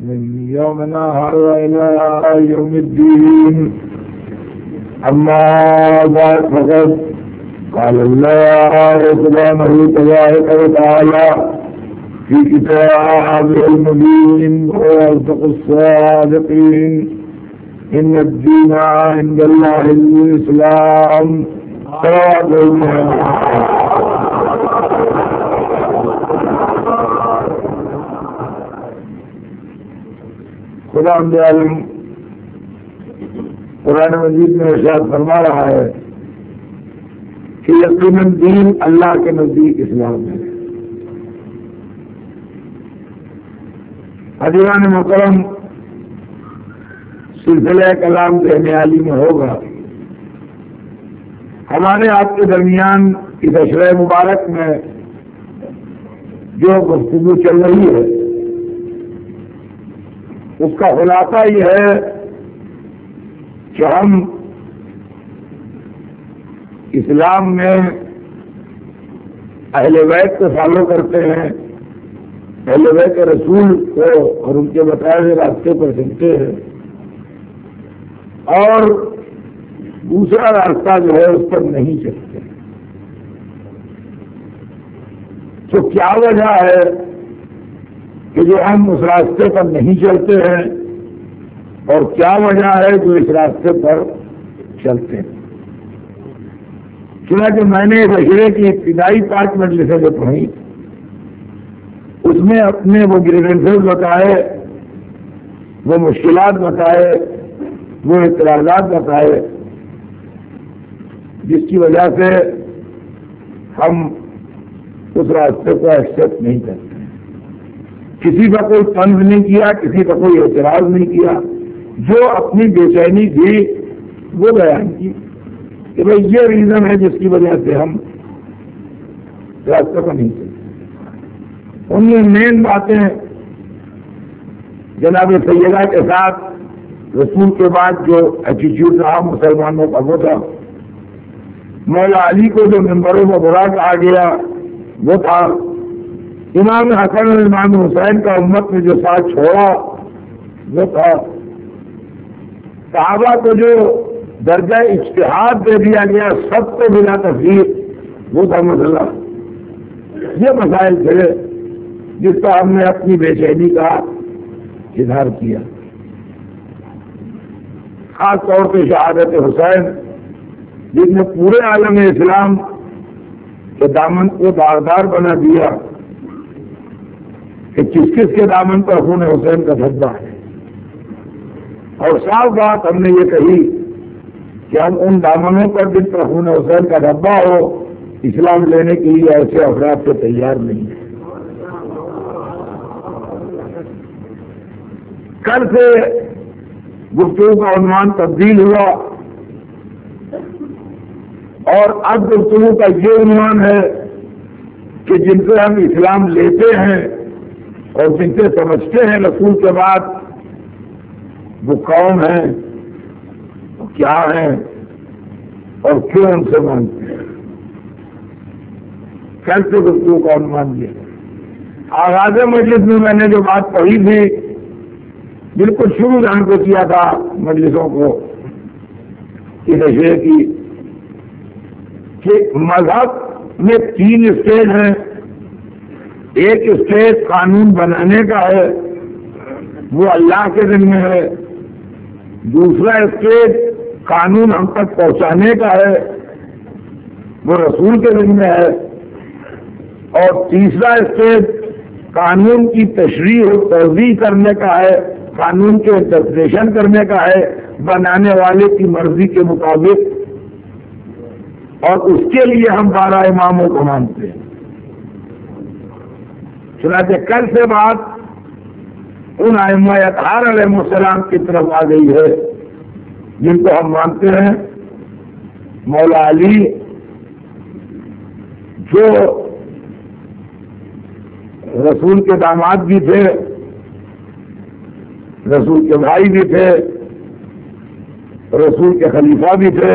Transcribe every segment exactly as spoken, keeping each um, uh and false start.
من يومنا هذا إلى يوم الدين. أما بعد فقد قال الله سبحانه تبارك وتعالى في كتابه المبين وأصدق الصادقين: إن الدين عند الله الإسلام. خدا عالم قرآن مجید میں ارشاد فرما رہا ہے کہ یقیناً دین اللہ کے نزدیک اسلام ہے. حضران محترم، سلسلہ کلام کہنے والی میں ہوگا. ہمارے آپ کے درمیان اس اشرۂ مبارک میں جو گفتگو چل رہی ہے اس کا خلاصہ یہ ہے کہ ہم اسلام میں اہل بیت کو فالو کرتے ہیں، اہل بیت کے رسول کو اور ان کے بتائے ہوئے راستے پر چلتے ہیں، اور دوسرا راستہ جو ہے اس پر نہیں چلتے. تو کیا وجہ ہے کہ جو ہم اس راستے پر نہیں چلتے ہیں، اور کیا وجہ ہے جو اس راستے پر چلتے ہیں؟ چنانچہ میں نے بشرے کی ابتدائی پانچ مجلسیں جو پڑھی اس میں اپنے وہ گریوینسز بتائے، وہ مشکلات بتائے، وہ اعتراضات بتائے جس کی وجہ سے ہم اس راستے کو ایکسپٹ نہیں کرتے. کسی کا کوئی طنز نہیں کیا، کسی کا کوئی اعتراض نہیں کیا، جو اپنی بے چینی تھی وہ بیان کی کہ بھئی یہ ریزن ہے جس کی وجہ سے ہم راستے کو نہیں چلتے. ان میں مین باتیں جناب سیدہ کے ساتھ رسول کے بعد جو ایٹیچیوڈ رہا مسلمانوں کا وہ تھا. مولا علی کو جو ممبروں میں برا کہا گیا وہ تھا. امام حسن اور امام حسین کا امت نے جو ساتھ چھوڑا وہ تھا. صحابہ کو جو درجہ اجتہاد دے دیا گیا سب کو بلا تفریق وہ تھا مسئلہ. یہ مسائل تھے جس کا ہم نے اپنی بے چینی کا اظہار کیا. خاص طور پہ شہادت حسین جس نے پورے عالم اسلام کے دامن کو داغدار بنا دیا کہ کس کس کے دامن پر خون حسین کا دھبا ہے. اور صاف بات ہم نے یہ کہی کہ ہم ان دامنوں پر جن پر خون حسین کا دھبا ہو اسلام لینے کے لیے ایسے افراد سے تیار نہیں ہے. کل سے گفتگو کا عنوان تبدیل ہوا اور اب گفتگو کا یہ عنوان ہے کہ جن سے ہم اسلام لیتے ہیں اور جن سے سمجھتے ہیں رسول کے بعد وہ کون ہیں، وہ کیا ہیں اور کیوں ان سے مانگتے ہیں. کل سے گفتگو کا عنوان یہ ہے. آغاز مجلس میں میں نے جو بات پڑھی تھی بالکل شروع جان کو کیا تھا مجلسوں کو اس اشرے کی کہ مذہب میں تین اسٹیج ہیں. ایک اسٹیج قانون بنانے کا ہے وہ اللہ کے ذمہ ہے. دوسرا اسٹیج قانون ہم تک پہنچانے کا ہے وہ رسول کے ذمہ ہے. اور تیسرا اسٹیج قانون کی تشریح و توضیح کرنے کا ہے، قانون کے انٹرپریشن کرنے کا ہے بنانے والے کی مرضی کے مطابق. اور اس کے لیے ہم بارہ اماموں کو مانتے ہیں. چنانچہ کل سے بات ان ائمہ اطہار علیہ السلام کی طرف آ گئی ہے جن کو ہم مانتے ہیں. مولا علی جو رسول کے داماد بھی تھے، رسول کے بھائی بھی تھے، رسول کے خلیفہ بھی تھے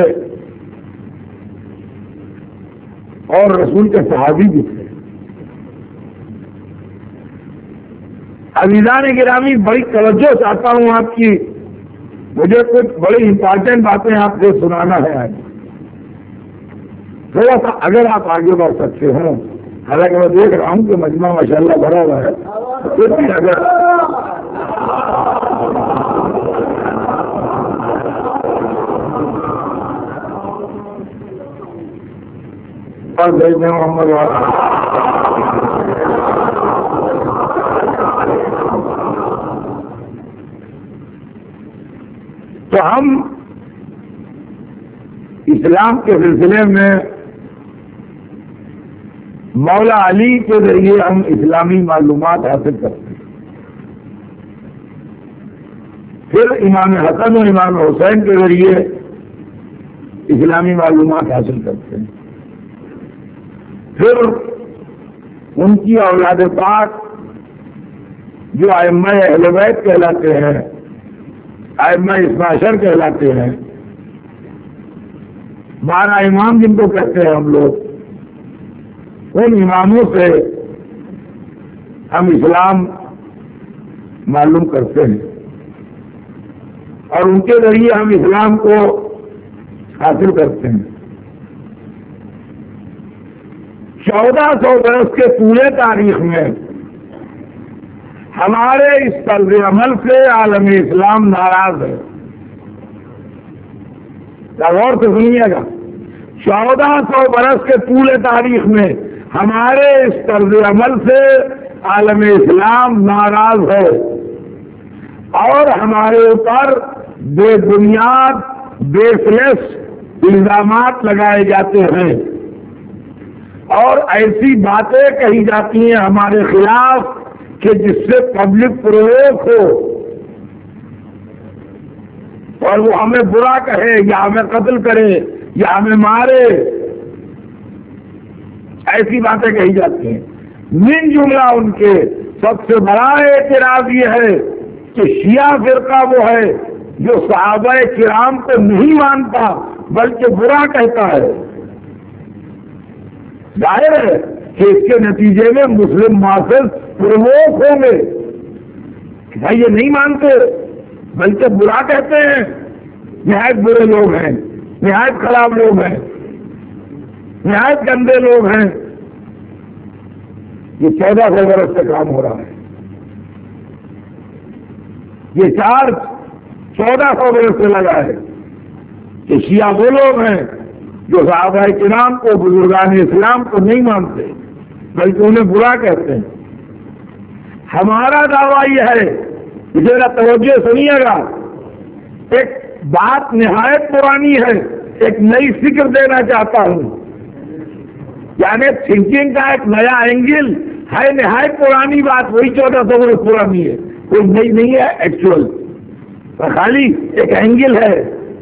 اور رسول کے صحابی بھی تھے. عزیزان گرامی، بڑی توجہ چاہتا ہوں آپ کی، مجھے کچھ بڑی امپارٹنٹ باتیں آپ کو سنانا ہے آج. تھوڑا سا اگر آپ آگے بڑھ سکتے ہوں، حالانکہ میں دیکھ رہا ہوں کہ مجمع ماشاءاللہ بھرا ہوا ہے، پھر بھی اگر اور دیکھنے محمد والا تو ہم اسلام کے سلسلے میں مولا علی کے ذریعے ہم اسلامی معلومات حاصل کرتے ہیں، پھر امام حسن و امام حسین کے ذریعے اسلامی معلومات حاصل کرتے ہیں، پھر ان کی اولاد پاک جو ائمہ اہل بیت کہلاتے ہیں، ائمہ اثنا عشر کہلاتے ہیں، بارہ امام جن کو کہتے ہیں ہم لوگ، ان اماموں سے ہم اسلام معلوم کرتے ہیں اور ان کے ذریعے ہم اسلام کو حاصل کرتے ہیں. چودہ سو برس کے پورے تاریخ میں ہمارے اس طرز عمل سے عالم اسلام ناراض ہے. غور سے سنیے گا، چودہ سو برس کے پورے تاریخ میں ہمارے اس طرز عمل سے عالم اسلام ناراض ہے اور ہمارے اوپر بے بنیاد بیس لیس الزامات لگائے جاتے ہیں اور ایسی باتیں کہی جاتی ہیں ہمارے خلاف کہ جس سے پبلک پرووک ہو اور وہ ہمیں برا کہے یا ہمیں قتل کرے یا ہمیں مارے. ایسی باتیں کہی جاتی ہیں. من جملہ ان کے سب سے بڑا اعتراض یہ ہے کہ شیعہ فرقہ وہ ہے جو صحابہ کرام کو نہیں مانتا بلکہ برا کہتا ہے. ظاہر ہے کہ اس کے نتیجے میں مسلم معاشر پرووک ہوں گے کہ بھائی یہ نہیں مانتے بلکہ برا کہتے ہیں، نہایت برے لوگ ہیں، نہایت خراب لوگ ہیں، نہایت گندے لوگ ہیں. یہ چودہ سو برس سے کام ہو رہا ہے. یہ چارج چودہ سو برس سے لگا ہے کہ شیعہ وہ لوگ ہیں جو صحابہ کرام کو، بزرگان اسلام کو نہیں مانتے بلکہ انہیں برا کہتے ہیں. ہمارا دعویٰ یہ ہے، ذرا توجہ سنیے گا، ایک بات نہایت پرانی ہے، ایک نئی فکر دینا چاہتا ہوں. یعنی تھنکنگ کا ایک نیا اینگل ہے. نہایت پرانی بات، وہی چودہ سو برس پرانی ہے، کوئی نئی نہیں ہے ایکچوئل، خالی ایک اینگل ہے.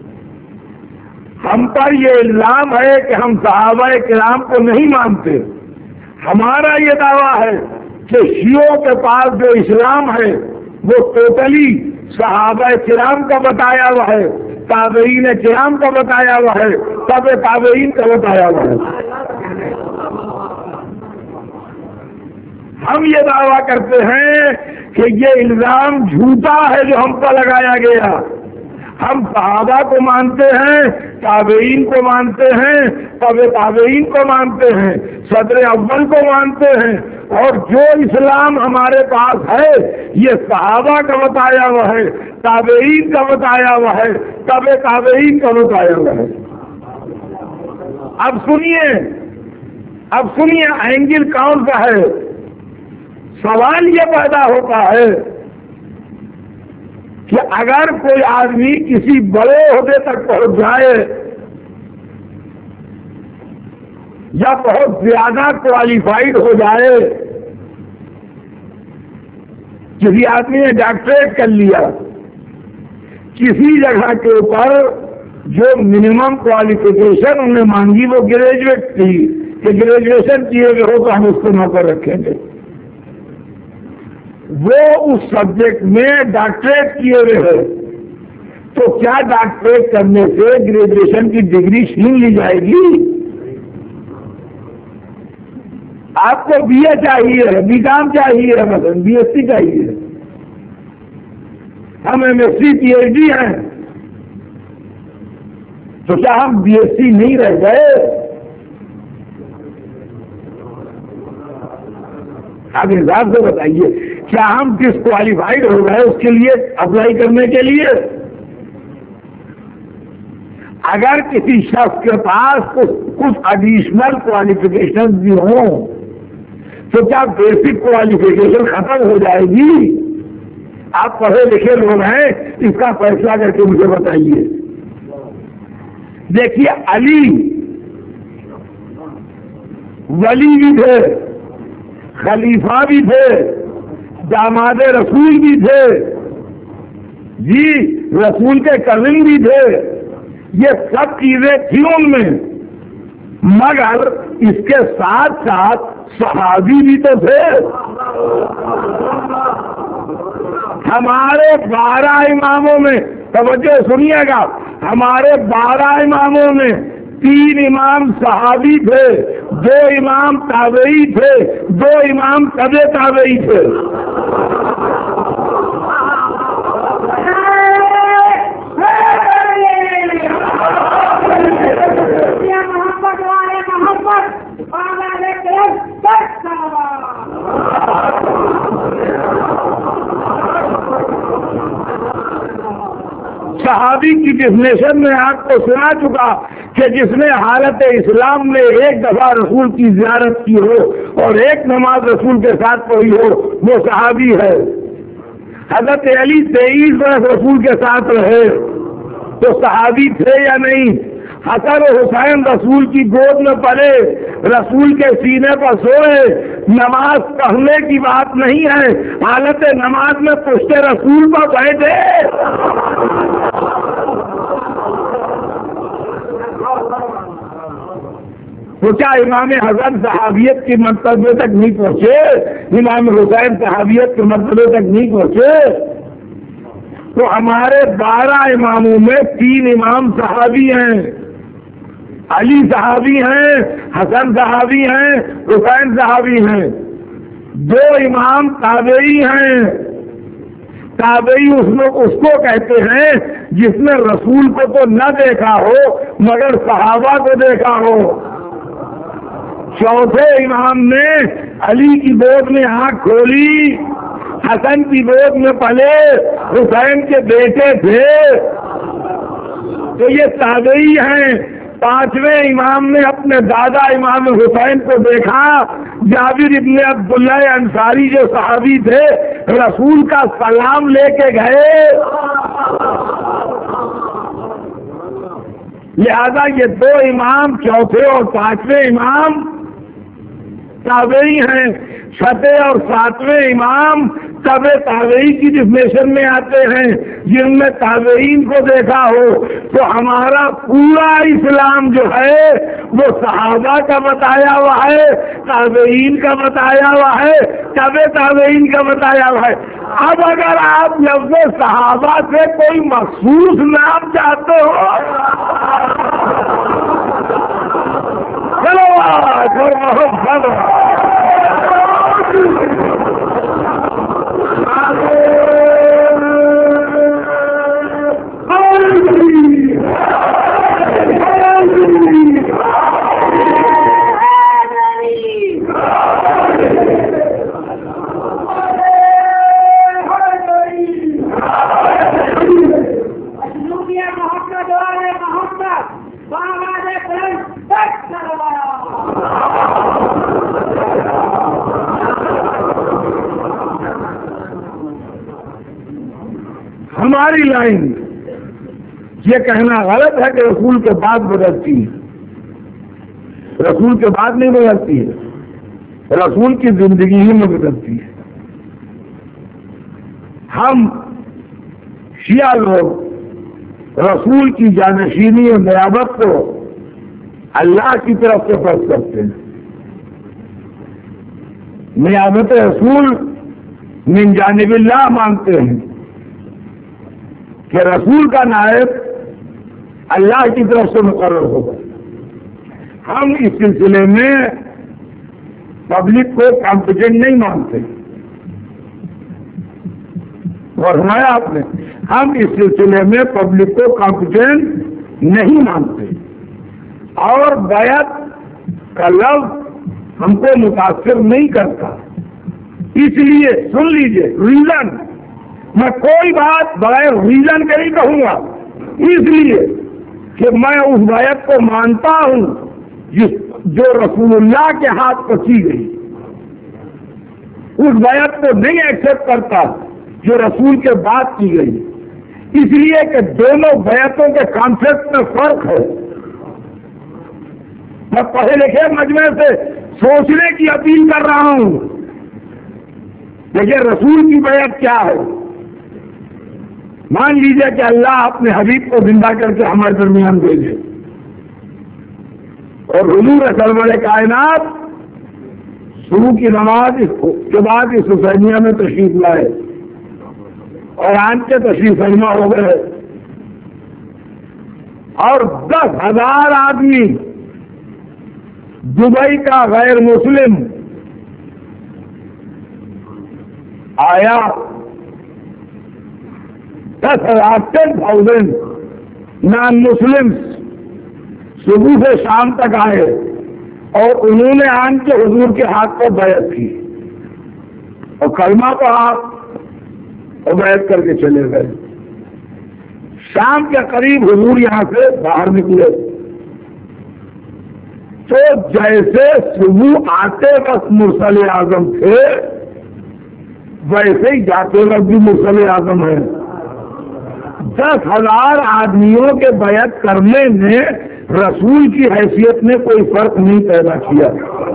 ہم پر یہ الزام ہے کہ ہم صحابہ کرام کو نہیں مانتے. ہمارا یہ دعویٰ ہے کہ شیعوں کے پاس جو اسلام ہے وہ ٹوٹلی صحابہ کرام کا بتایا ہوا ہے، تابعین کرام کا بتایا ہوا ہے، تب تابعین کا بتایا ہوا ہے. ہم یہ دعویٰ کرتے ہیں کہ یہ الزام جھوٹا ہے جو ہم پر لگایا گیا. ہم صحابہ کو مانتے ہیں، تابعین کو مانتے ہیں، تب تابعین کو مانتے ہیں، صدر اول کو مانتے ہیں، اور جو اسلام ہمارے پاس ہے یہ صحابہ کا بتایا ہوا ہے، تابعین کا بتایا ہوا ہے، تب تابعین کا بتایا ہوا ہے. اب سنیے اب سنیے اینگل کون سا ہے. سوال یہ پیدا ہوتا ہے کہ اگر کوئی آدمی کسی بڑے عہدے تک پہنچ جائے یا بہت زیادہ کوالیفائڈ ہو جائے، کسی آدمی نے ڈاکٹریٹ کر لیا، کسی جگہ کے اوپر جو منیمم کوالیفیکیشن انہوں نے مانگی وہ گریجویٹ تھی کہ گریجویشن کیے ہوئے ہو تو ہم اس کو نوکر رکھیں گے، وہ اس سبجیکٹ میں ڈاکٹریٹ کیے ہوئے ہے، تو کیا ڈاکٹریٹ کرنے سے گریجویشن کی ڈگری چھین لی جائے گی؟ آپ کو بی اے چاہیے، بی کام چاہیے، مثلا بی ایس سی چاہیے، ہم M S C P H D ہیں، تو کیا ہم بی ایس سی نہیں رہ گئے؟ آپ حساب سے بتائیے، کیا ہم ڈس کوالیفائڈ ہو گئے اس کے لیے اپلائی کرنے کے لیے؟ اگر کسی شخص کے پاس کچھ ایڈیشنل کوالیفیکیشن بھی ہوں تو کیا بیسک کوالیفیکیشن ختم ہو جائے گی؟ آپ پڑھے لکھے لوگ ہیں، اس کا فیصلہ کر کے مجھے بتائیے۔ دیکھیے، علی ولی بھی تھے، خلیفہ بھی تھے، داماد رسول بھی تھے، جی رسول کے کزن بھی تھے، یہ سب چیزیں تھیں ان میں، مگر اس کے ساتھ ساتھ صحابی بھی تو تھے۔ ہمارے بارہ اماموں میں، توجہ سنیے گا، ہمارے بارہ اماموں میں تین امام صحابی تھے، دو امام تابعی تھے، دو امام تبع تابعی تھے۔ صحابی کی ڈیفینیشن میں آپ کو سنا چکا کہ جس نے حالت اسلام میں ایک دفعہ رسول کی زیارت کی ہو اور ایک نماز رسول کے ساتھ پڑھی ہو وہ صحابی ہے۔ حضرت علی تیئیس برس رسول کے ساتھ رہے تو صحابی تھے یا نہیں؟ حسن و حسین رسول کی گود میں پلے، رسول کے سینے پر سوئے، نماز پڑھنے کی بات نہیں ہے، حالت نماز میں پشت رسول پر بیٹھے۔ تو کیا امام حسن صحابیت کی مرتبے تک نہیں پہنچے؟ امام حسین صحابیت کے مرتبے تک نہیں پہنچے؟ تو ہمارے بارہ اماموں میں تین امام صحابی ہیں، علی صحابی ہیں، حسن صحابی ہیں، حسین صحابی ہیں، دو امام تابعی ہیں۔ تابعی اس میں اس کو کہتے ہیں جس نے رسول کو تو نہ دیکھا ہو مگر صحابہ کو دیکھا ہو۔ چوتھے امام نے علی کی گود میں آنکھ کھولی، حسن کی گود میں پلے، حسین کے بیٹے تھے، تو یہ تابعی ہیں۔ پانچویں امام نے اپنے دادا امام حسین کو دیکھا، جابر ابن عبداللہ انصاری جو صحابی تھے رسول کا سلام لے کے گئے۔ لہذا یہ دو امام چوتھے اور پانچویں امام تابعی ہیں، چھٹے اور ساتویں امام تبع تابعی کی ڈیفینیشن میں آتے ہیں جن میں تابعین کو دیکھا ہو۔ تو ہمارا پورا اسلام جو ہے وہ صحابہ کا بتایا ہوا ہے، تابعین کا بتایا ہوا ہے، تبع تابعین کا بتایا ہوا ہے۔ اب اگر آپ لفظ صحابہ سے کوئی مخصوص نام چاہتے ہو چلو محبت ہماری لائن یہ کہنا غلط ہے کہ رسول کے بعد بدلتی ہے، رسول کے بعد نہیں بدلتی ہے، رسول کی زندگی ہی میں بدلتی ہے۔ ہم شیعہ لوگ رسول کی جانشینی اور نیابت کو اللہ کی طرف سے فرض کرتے ہیں۔ نیابت رسول من جانب اللہ مانتے ہیں کہ رسول کا نائب اللہ کی طرف سے مقرر ہوگا۔ ہم اس سلسلے میں پبلک کو کمپیٹنٹ نہیں مانتے، فرمایا آپ نے ہم اس سلسلے میں پبلک کو کمپیٹنٹ نہیں مانتے اور بیعت کا لفظ ہم کو متاثر نہیں کرتا. اس لیے سن لیجئے ریزن، میں کوئی بات بغیر ریزن کے نہیں کہوں گا، اس لیے کہ میں اس بیعت کو مانتا ہوں جس جو رسول اللہ کے ہاتھ پر کی گئی، اس بیعت کو نہیں ایکسپٹ کرتا جو رسول کے بعد کی گئی، اس لیے کہ دونوں بیعتوں کے کانسیپٹ میں فرق ہے. میں پڑھے لکھے مجمع سے سوچنے کی اپیل کر رہا ہوں. دیکھیے رسول کی بیعت کیا ہے. مان لیجئے کہ اللہ اپنے حبیب کو زندہ کر کے ہمارے درمیان بھیجے اور حضور سرور کائنات صبح کی نماز کے بعد اس حسینیہ میں تشریف لائے اور آج کے تشریف فرما ہو گئے اور دس ہزار آدمی دبئی کا غیر مسلم آیا، دس ہزار ٹین تھاؤزینڈ نان مسلم صبح سے شام تک آئے اور انہوں نے آن کے حضور کے ہاتھ کو بیعت کی اور کلمہ پڑھا اور بیعت کر کے چلے گئے. شام کے قریب حضور یہاں سے باہر نکلے تو جیسے صبح آتے وقت مرسل اعظم تھے ویسے ہی جاتے وقت بھی مرسل اعظم ہے. دس ہزار آدمیوں کے بیعت کرنے میں رسول کی حیثیت میں کوئی فرق نہیں پیدا کیا.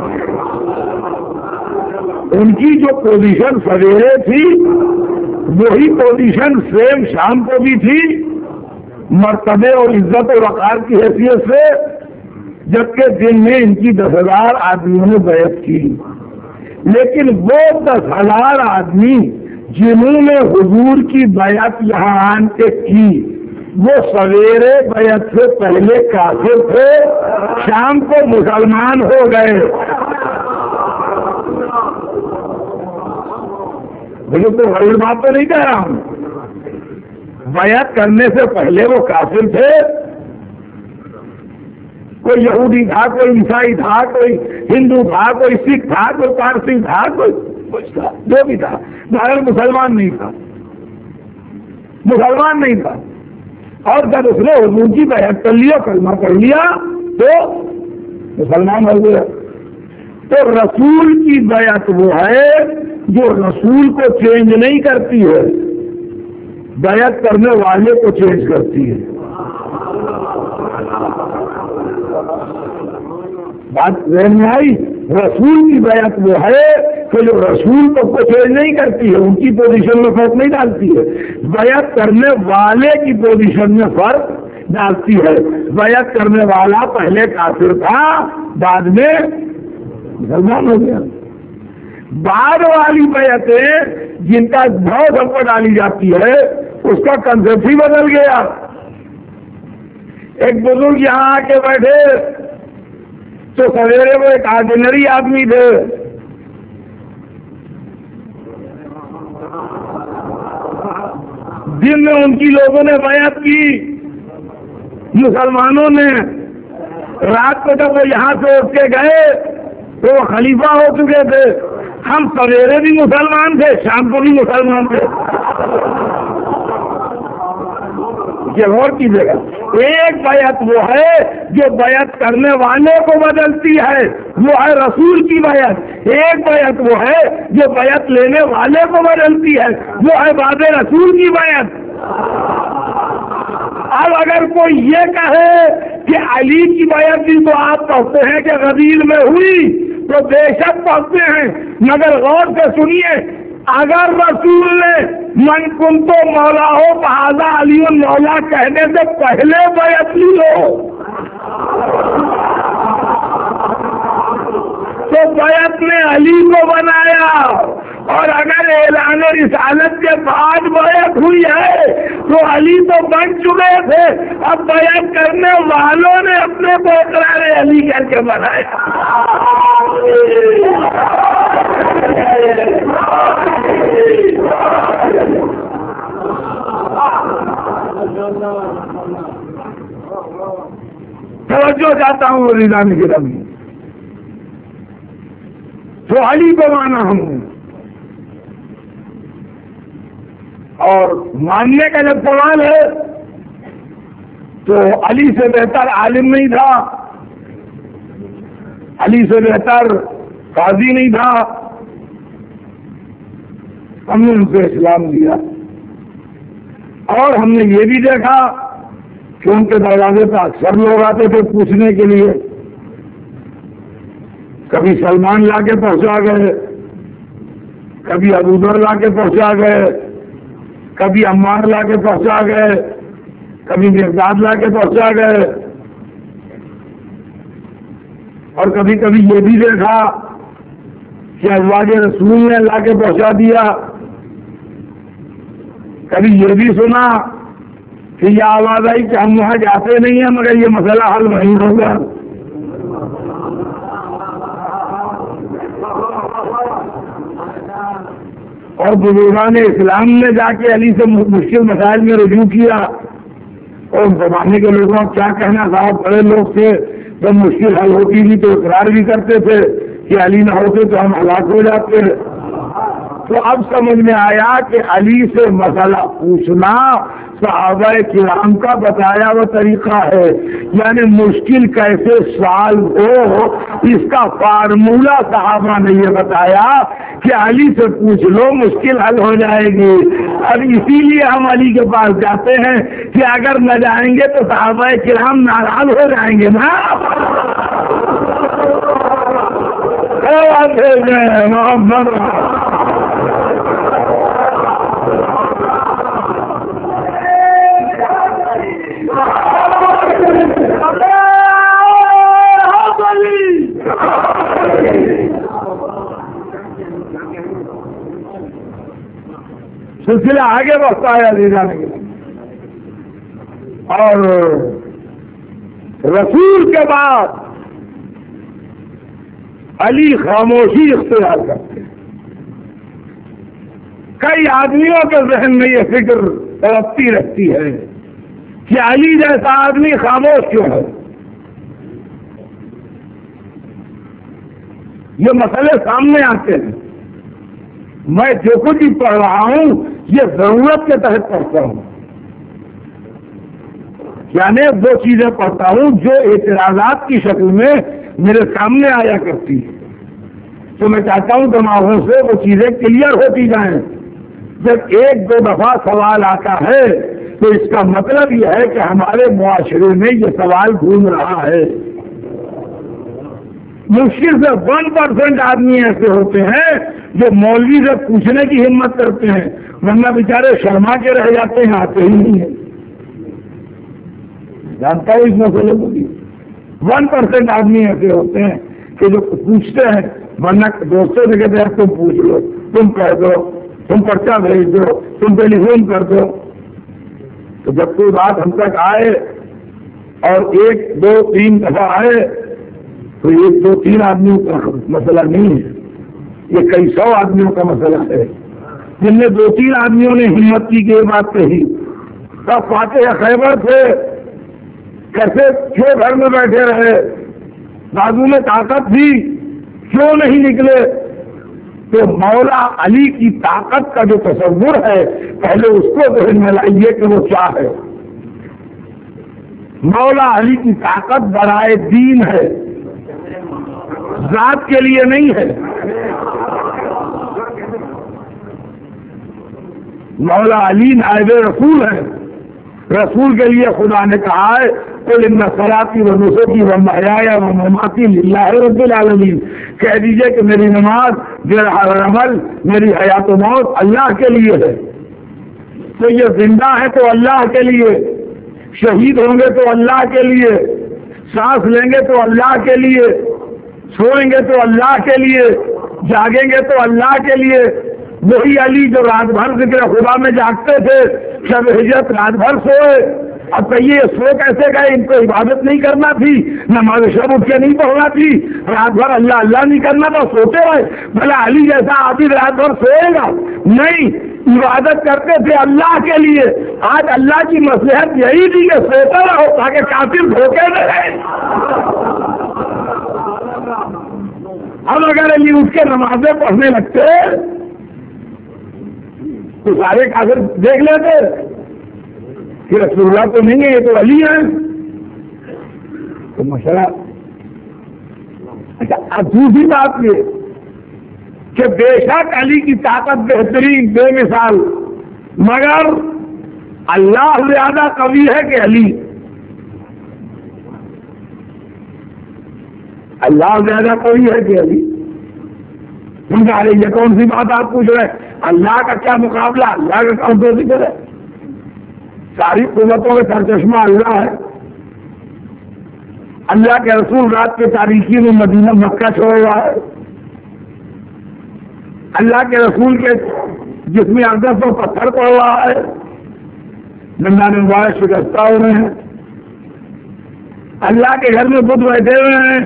ان کی جو پوزیشن سویرے تھی وہی پوزیشن سیم شام کو بھی تھی، مرتبے اور عزت و وقار کی حیثیت سے، جبکہ دن میں ان کی دس ہزار آدمیوں نے بیعت کی. لیکن وہ دس ہزار آدمی جنہوں نے حضور کی بیعت یہاں آن کے کی وہ سویرے بیعت سے پہلے کافر تھے، شام کو مسلمان ہو گئے. لیکن تو غریب بات تو نہیں کہہ رہا ہوں، بیعت کرنے سے پہلے وہ کافر تھے. کوئی یہودی تھا، کوئی عیسائی تھا، کوئی ہندو تھا، کوئی سکھ تھا، کوئی پارسی تھا، کوئی کچھ تھا، جو بھی تھا، مگر مسلمان نہیں تھا، مسلمان نہیں تھا. اور جب اس نے حضور کی بیعت کر لیا، کلمہ پڑھ لیا تو مسلمان ہو گیا. تو رسول کی بیعت وہ ہے جو رسول کو چینج نہیں کرتی ہے، بیعت کرنے والے کو چینج کرتی ہے. بات ذہن میں آئی؟ رسول کی بیعت وہ ہے کہ جو رسول کو چینج نہیں کرتی ہے، ان کی پوزیشن میں فرق نہیں ڈالتی ہے، بیعت کرنے والے کی پوزیشن میں فرق ڈالتی ہے. بیعت کرنے والا پہلے کافر تھا، بعد میں مسلمان ہو گیا. بعد والی بیعتیں جن کا بہت ہم کو ڈالی جاتی ہے اس کا کنسیپٹ ہی بدل گیا. ایک بزرگ یہاں آ کے بیٹھے تو سویرے وہ ایک آرڈینری آدمی تھے، دن میں ان کی لوگوں نے بیعت کی مسلمانوں نے، رات کو جب وہ یہاں سے اٹھ کے گئے تو وہ خلیفہ ہو چکے تھے. ہم سویرے بھی مسلمان تھے، شام کو بھی مسلمان تھے. یہ غور کیجیے گا. ایک بیعت وہ ہے جو بیعت کرنے والے کو بدلتی ہے، وہ ہے رسول کی بیعت. ایک بیعت وہ ہے جو بیعت لینے والے کو بدلتی ہے، وہ ہے بعد رسول کی بیعت. اب اگر کوئی یہ کہے کہ علی کی بیعت بھی تو آپ پڑھتے ہیں کہ غدیر میں ہوئی، تو بے شک پڑھتے ہیں، مگر غور سے سنیے، اگر رسول نے من کن تو مولا ہو بہذا علی مولا کہنے سے پہلے بیعت لی ہو تو بیعت نے علی کو بنایا، اور اگر اعلان رسالت کے بعد بیعت ہوئی ہے تو علی تو بن چکے تھے، اب بیعت کرنے والوں نے اپنے کو اقرار علی کر کے بنایا. توجہ چاہتا ہوں وہ رضا کی رب میں، تو علی کو مانا ہم نے، اور ماننے کا جب سوال ہے تو علی سے بہتر عالم نہیں تھا، علی سے بہتر قاضی نہیں تھا، ہم نے ان کو اسلام دیا، اور ہم نے یہ بھی دیکھا کہ ان کے دروازے پہ اکثر لوگ آتے تھے پوچھنے کے لیے، کبھی سلمان لا کے پہنچا گئے، کبھی ابو ذر لا کے پہنچا گئے، کبھی عمار لا کے پہنچا گئے، کبھی مقداد لا کے پہنچا گئے، اور کبھی کبھی یہ بھی دیکھا کہ ازواج رسول نے لا کے پہنچا دیا، کبھی یہ بھی سنا کہ یہ آواز آئی کہ ہم وہاں جاتے نہیں ہیں مگر یہ مسئلہ حل نہیں ہوگا۔ اور بزرگان اسلام نے جا کے علی سے مشکل مسائل میں رجوع کیا، اور زمانے کے لوگوں کیا کہنا صاحب، بڑے لوگ تھے، جب مشکل حل ہوتی تھی تو اقرار بھی کرتے تھے کہ علی نہ ہوتے تو ہم ہلاک ہو جاتے۔ تو اب سمجھ میں آیا کہ علی سے مسئلہ پوچھنا صحابہ کرام کا بتایا وہ طریقہ ہے، یعنی مشکل کیسے سوال ہو اس کا فارمولہ صحابہ نے یہ بتایا کہ علی سے پوچھ لو مشکل حل ہو جائے گی۔ اب اسی لیے ہم علی کے پاس جاتے ہیں کہ اگر نہ جائیں گے تو صحابہ کرام ناراض ہو جائیں گے نا۔ محمد سلسلہ آگے بڑھتا ہے علی جانے کے لیے، اور رسول کے بعد علی خاموشی اختیار کرتے ہیں۔ کئی آدمیوں کے ذہن میں یہ فکر تڑپتی رہتی ہے کہ علی جیسا آدمی خاموش کیوں ہے۔ یہ مسئلے سامنے آتے ہیں، میں جو کچھ بھی پڑھ رہا ہوں یہ ضرورت کے تحت پڑھتا ہوں، یعنی وہ چیزیں پڑھتا ہوں جو اعتراضات کی شکل میں میرے سامنے آیا کرتی ہے، تو میں چاہتا ہوں دماغوں سے وہ چیزیں کلیئر ہوتی جائیں۔ جب ایک دو دفعہ سوال آتا ہے تو اس کا مطلب یہ ہے کہ ہمارے معاشرے میں یہ سوال گھوم رہا ہے۔ مشکل سے ون پرسینٹ آدمی ایسے ہوتے ہیں جو مولوی سے پوچھنے کی ہمت کرتے ہیں، ورنہ بیچارے شرما کے رہ جاتے ہیں، آتے ہی نہیں ہیں۔ جانتا ہوں اس مسئلے کو بھی ون پرسینٹ آدمی ایسے ہوتے ہیں کہ جو پوچھتے ہیں، ورنہ دوستوں سے کہتے ہیں تم پوچھ لو، تم کہہ دو، تم پرچہ بھیج دو، تم ٹیلی فون کر دو۔ تو جب کوئی بات ہم تک آئے اور ایک دو تین دفعہ آئے تو ایک دو تین آدمیوں کا مسئلہ نہیں ہے، یہ کئی سو آدمیوں کا مسئلہ ہے، جن میں دو تین آدمیوں نے ہمت کی کہ یہ بات کہی۔ سب فاتح خیبر تھے، کیسے کیوں گھر میں بیٹھے رہے، بازو میں طاقت تھی کیوں نہیں نکلے؟ تو مولا علی کی طاقت کا جو تصور ہے پہلے اس کو ذہن میں لائیے کہ وہ کیا ہے۔ مولا علی کی طاقت برائے دین ہے، ذات کے لیے نہیں ہے۔ مولا علی نائب رسول ہے، رسول کے لیے خدا نے کہا ہے قل ان صلاتی و نسکی و محیایا و مماتی للہ رب العالمین، کہہ دیجئے کہ میری نماز، میرا ہر عمل، میری حیات و موت اللہ کے لیے ہے۔ تو یہ زندہ ہے تو اللہ کے لیے، شہید ہوں گے تو اللہ کے لیے، سانس لیں گے تو اللہ کے لیے، سوئیں گے تو اللہ کے لیے، جاگیں گے تو اللہ کے لیے۔ وہی علی جو رات بھر ذکر خدا میں جاگتے تھے، شب ہجرت رات بھر سوئے۔ اب کہیے سو کیسے گئے؟ ان کو عبادت نہیں کرنا تھی، نماز شب اٹھ کے نہیں پڑھنا تھی، رات بھر اللہ اللہ نہیں کرنا تھا، سوتے ہوئے؟ بھلا علی جیسا عابد رات بھر سوئے گا؟ نہیں، عبادت کرتے تھے اللہ کے لیے. آج اللہ کی مصلحت یہی تھی کہ سوتا رہو تاکہ کافر دھوکے نہ رہے. اب اگر علی اٹھ کے نمازیں پڑھنے لگتے تو سارے کافر دیکھ لیتے کہ رسول اللہ تو نہیں ہے، یہ تو علی ہے. تو مشورہ. اچھا اب دوسری بات یہ کہ بے شک علی کی طاقت بہترین بے مثال، مگر اللہ زیادہ قوی ہے کہ علی. اللہ زیادہ قوی ہے کہ علی. ارے یہ کون سی بات آپ پوچھ رہے ہیں؟ اللہ کا کیا مقابلہ، اللہ کا کون سی ذکر ہے؟ ساری قوتوں کا سرچشمہ اللہ ہے. اللہ کے رسول رات کے تاریخی میں مدینہ مکہ چھوڑ رہا ہے. اللہ کے رسول کے جس میں اردس و پتھر پڑ رہا ہے، نندان مبارک شکستہ ہو رہے ہیں. اللہ کے گھر میں بدھ بیٹھے ہوئے ہیں،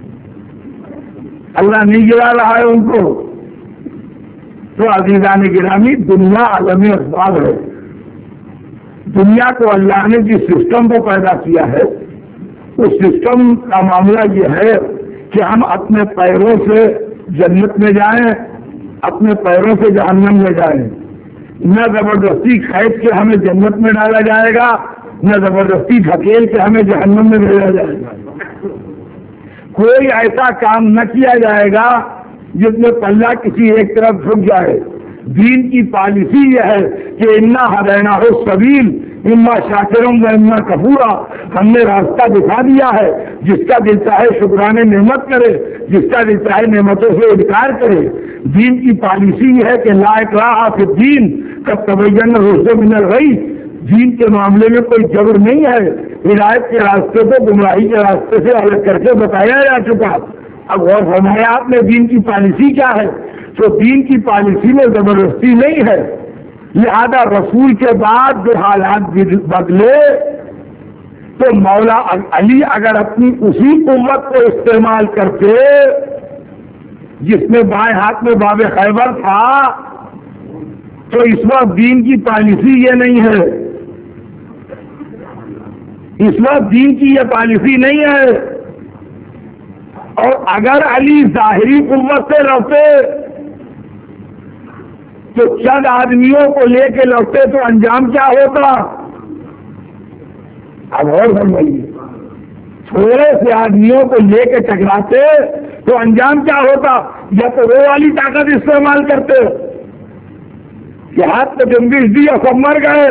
اللہ نہیں گرا رہا ہے ان کو. تو عزیزان گرامی دنیا عالم اسباب ہے. دنیا کو اللہ نے جس سسٹم کو پیدا کیا ہے اس سسٹم کا معاملہ یہ ہے کہ ہم اپنے پیروں سے جنت میں جائیں، اپنے پیروں سے جہنم میں جائیں. نہ زبردستی کھینچ کے ہمیں جنت میں ڈالا جائے گا، نہ زبردستی دھکیل کے ہمیں جہنم میں بھیجا جائے گا. کوئی ایسا کام نہ کیا جائے گا جس میں پلہ کسی ایک طرف جھک جائے. دین کی پالیسی یہ ہے کہ انا ہدینا ہو سبیل اما شاکرم و اما کفورا. ہم نے راستہ دکھا دیا ہے، جس کا دل چاہے شکرانے نعمت کرے، جس کا دل چاہے نعمتوں سے انکار کرے. دین کی پالیسی یہ ہے کہ لا اکراہ فی الدین قد تبین الرشد من الغی. دین کے معاملے میں کوئی جبر نہیں ہے. ہدایت کے راستے کو گمراہی کے راستے سے الگ کر کے بتایا جا چکا. اب غور فرمایا آپ نے دین کی پالیسی کیا ہے؟ تو دین کی پالیسی میں زبردستی نہیں ہے. لہذا رسول کے بعد جو حالات بدلے تو مولا علی اگر اپنی اسی قوت کو استعمال کرتے جس میں بائیں ہاتھ میں باب خیبر تھا، تو اس وقت دین کی پالیسی یہ نہیں ہے. اس وقت دین کی یہ پالیسی نہیں ہے. اور اگر علی ظاہری قوت سے لڑتے تو چند آدمیوں کو لے کے لڑتے تو انجام کیا ہوتا؟ اب اور فرمائیے، تھوڑے سے آدمیوں کو لے کے ٹکراتے تو انجام کیا ہوتا؟ یا تو وہ والی طاقت استعمال کرتے کہ ہاتھ پہ جنبش دی اور سب مر گئے.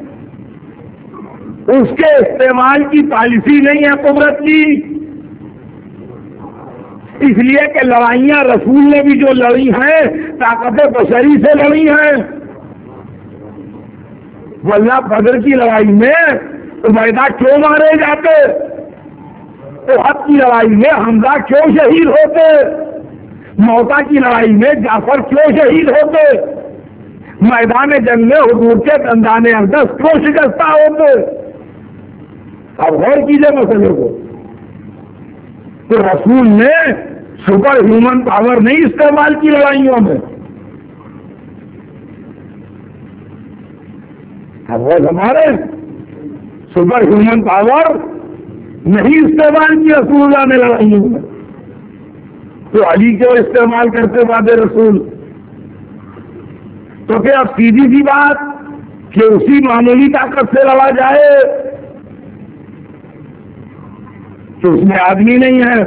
اس کے استعمال کی پالیسی نہیں ہے قدرت کی. اس لیے کہ لڑائیاں رسول نے بھی جو لڑی ہیں طاقت بشری سے لڑی ہیں. ورنہ بدر کی لڑائی میں عبیدہ کیوں مارے جاتے؟ احد کی لڑائی میں حمزہ کیوں شہید ہوتے؟ موتا کی لڑائی میں جعفر کیوں شہید ہوتے؟ میدان جنگ میں حضور کے دندان اقدس کیوں شکستہ ہوتے؟ اب غور کیجیے مسئلے کو. تو رسول نے سپر ہیومن پاور نہیں استعمال کی لڑائیوں میں. اب وہ ہمارے سپر ہیومن پاور نہیں استعمال کی رسول اللہ نے لڑائیوں میں. تو علی کیوں استعمال کرتے بعد رسول؟ تو کہ اب سیدھی سی بات کہ اسی معمولی طاقت سے لڑا جائے تو اس میں آدمی نہیں ہے،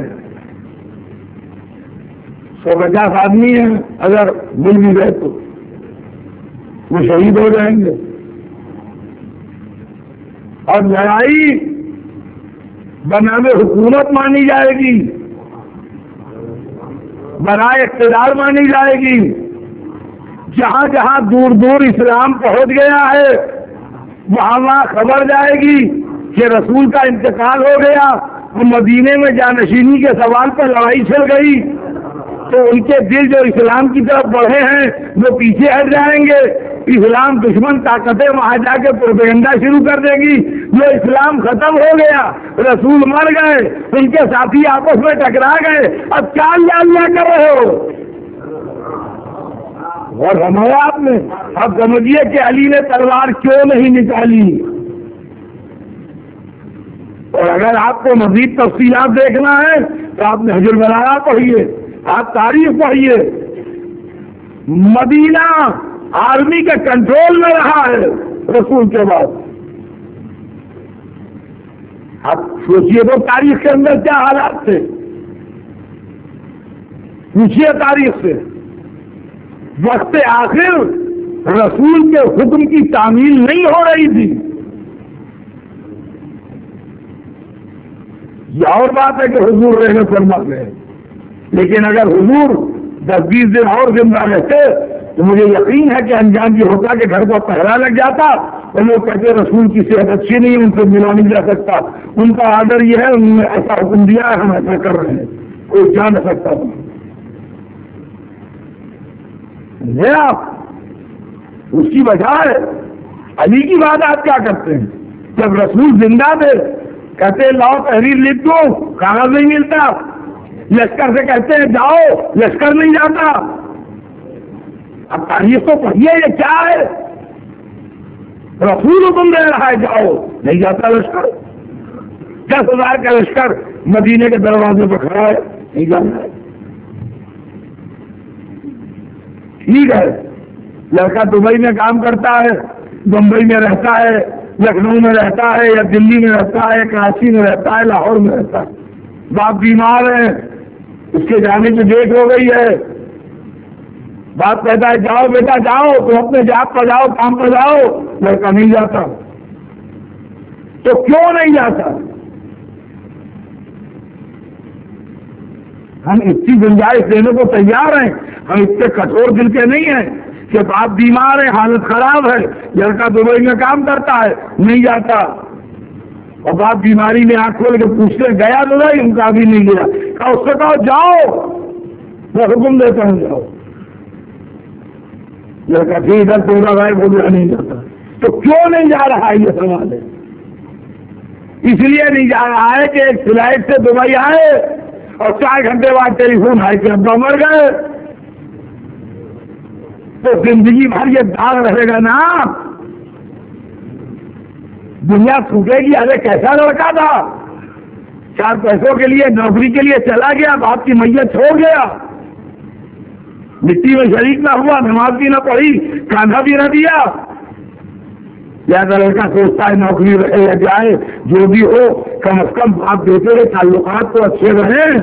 سو پچاس آدمی ہیں، اگر مل بھی گئے تو وہ شہید ہو جائیں گے. اور لڑائی بنامے حکومت مانی جائے گی، برائے اقتدار مانی جائے گی. جہاں جہاں دور دور اسلام پہنچ گیا ہے وہاں وہاں خبر جائے گی کہ رسول کا انتقال ہو گیا. مدینے میں جانشینی کے سوال پر لڑائی چل گئی تو ان کے دل جو اسلام کی طرف بڑھے ہیں وہ پیچھے ہٹ جائیں گے. اسلام دشمن طاقتیں وہاں جا کے پروپیگنڈا شروع کر دے گی جو اسلام ختم ہو گیا، رسول مر گئے، ان کے ساتھی آپس میں ٹکرا گئے. اب کیا اللہ کر رہے ہو؟ اور ہمارا آپ نے اب سمجھیے کہ علی نے تلوار کیوں نہیں نکالی. اور اگر آپ کو مزید تفصیلات دیکھنا ہے تو آپ نے حج البلاغہ پڑھیے, آپ تاریخ پڑھیے. مدینہ آرمی کے کنٹرول میں رہا ہے رسول کے بعد. آپ سوچیے تو تاریخ کے اندر کیا حالات تھے, پوچھیے تاریخ سے. وقت آخر رسول کے حکم کی تعمیل نہیں ہو رہی تھی. یہ اور بات ہے کہ حضور رہنے فرما گئے, لیکن اگر حضور دس بیس دن اور زندہ رہتے تو مجھے یقین ہے کہ انجام یہ ہوتا کہ گھر کو پہرا لگ جاتا اور لوگ کہتے رسول کی صحت اچھی نہیں ہے, ان سے ملا نہیں جا سکتا, ان کا آرڈر یہ ہے, انہوں نے ایسا حکم دیا ہے, ہم ایسا کر رہے ہیں, کوئی جان نہ سکتا تھا. آپ اس کی وجہ ہے علی کی بات آپ کیا کرتے ہیں؟ جب رسول زندہ تھے کہتے لاؤ تحریر لکھ دو, کاغذ نہیں ملتا. لشکر سے کہتے ہیں جاؤ, لشکر نہیں جاتا. اب تاریخ تو پڑھیے یہ کیا ہے؟ رسول حکم دے رہا ہے جاؤ, نہیں جاتا لشکر. دس ہزار کا لشکر مدینے کے دروازے پہ کھڑا ہے, نہیں جانا ہے. ٹھیک ہے, لڑکا دبئی میں کام کرتا ہے, بمبئی میں رہتا ہے, لکھنؤ میں رہتا ہے, یا دلی میں رہتا ہے, کراچی میں رہتا ہے, لاہور میں رہتا ہے. باپ بیمار ہے, اس کے جانے کی ڈیٹ ہو گئی ہے. باپ کہتا ہے جاؤ بیٹا جاؤ, تم اپنے جاب پر جاؤ, کام پر جاؤ. لڑکا نہیں جاتا. تو کیوں نہیں جاتا؟ ہم اس کی گنجائش دینے کو تیار ہیں, ہم اس سے کٹور دل کے نہیں ہیں کہ باپ بیمار ہے, حالت خراب ہے, لڑکا دبئی میں کام کرتا ہے, نہیں جاتا. اور باپ بیماری میں آنکھ کھول کے پوچھتے گیا دبئی, ان کا بھی نہیں گیا. کہا اس سے کہو جاؤ, میں حکم دیتا ہوں جاؤ. لڑکا پھر ادھر پورا گائے بولنا نہیں جاتا. تو کیوں نہیں جا رہا ہے یہ سوال ہے. اس لیے نہیں جا رہا ہے کہ ایک فلائٹ سے دبئی آئے اور چار گھنٹے بعد ٹیلی فون آئے کہ ابا مر گئے, تو زندگی بھر یہ داغ رہے گا نا. دنیا چھوٹے گی, ارے کیسا لڑکا تھا, چار پیسوں کے لیے نوکری کے لیے چلا گیا, باپ کی میت چھوڑ گیا, مٹی میں شریک نہ ہوا, نماز بھی نہ پڑھی, کاندھا بھی نہ دیا. زیادہ لڑکا سوچتا ہے نوکری رہے یا جائے, جو بھی ہو کم از کم باپ بیٹے کے تعلقات تو اچھے رہیں.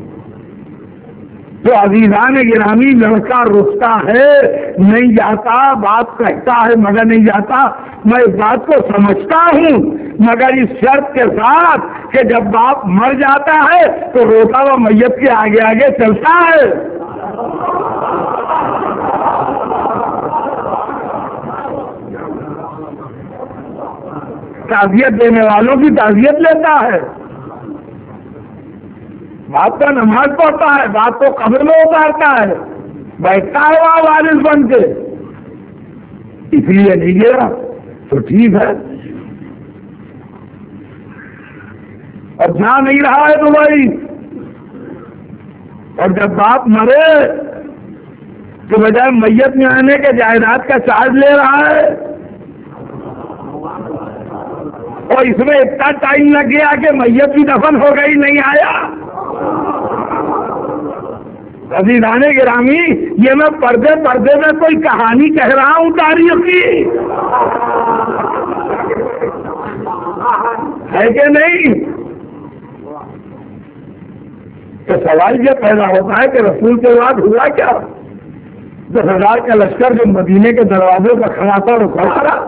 تو عزیزان گرامی لڑکا رکتا ہے, نہیں جاتا, باپ کہتا ہے مگر نہیں جاتا. میں اس بات کو سمجھتا ہوں, مگر اس شرط کے ساتھ کہ جب باپ مر جاتا ہے تو روتا ہوا میت کے آگے آگے چلتا ہے. تعزیت دینے والوں کی تعزیت لیتا ہے, باپ کا نماز پڑھتا ہے, باپ کو قبر میں اتارتا ہے, بیٹھتا ہے وہاں وارث بن کے. اس لیے نہیں گیا تو ٹھیک ہے. اور جہاں نہیں رہا ہے تو بھائی, اور جب باپ مرے تو بجائے میت میں آنے کے جائیداد کا چارج لے رہا ہے. اور اس میں اتنا ٹائم لگ گیا کہ میت بھی دفن ہو گئی, نہیں آیا. عزیزان گرامی, یہ میں پردے پردے میں کوئی کہانی کہہ رہا ہوں تاریخ کی, ہے کہ نہیں؟ تو سوال یہ پیدا ہوتا ہے کہ رسول کے بعد ہوا کیا؟ دس ہزار کا لشکر جو مدینے کے دروازے پر کھڑا تھا وہ کھڑا رہا,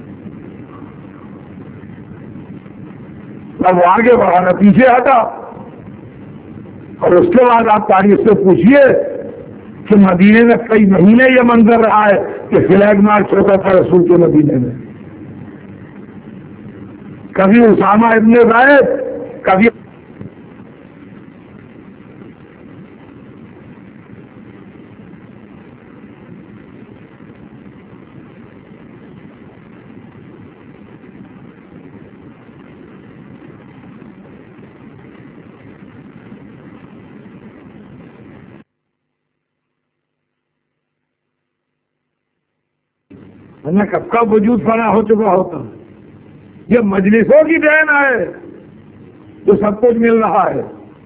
اب وہ آگے بڑھا نہ پیچھے ہٹا. اور اس کے بعد آپ تاریخ سے پوچھیے کہ مدینے میں کئی مہینے یہ منظر رہا ہے کہ فلیگ مارچ ہوتا تھا رسول کے مدینے میں. کبھی اسامہ ابن زید, کبھی ورنہ کب کا وجود فنا ہو چکا ہوتا. یہ مجلسوں کی دین ہے جو سب کچھ مل رہا ہے.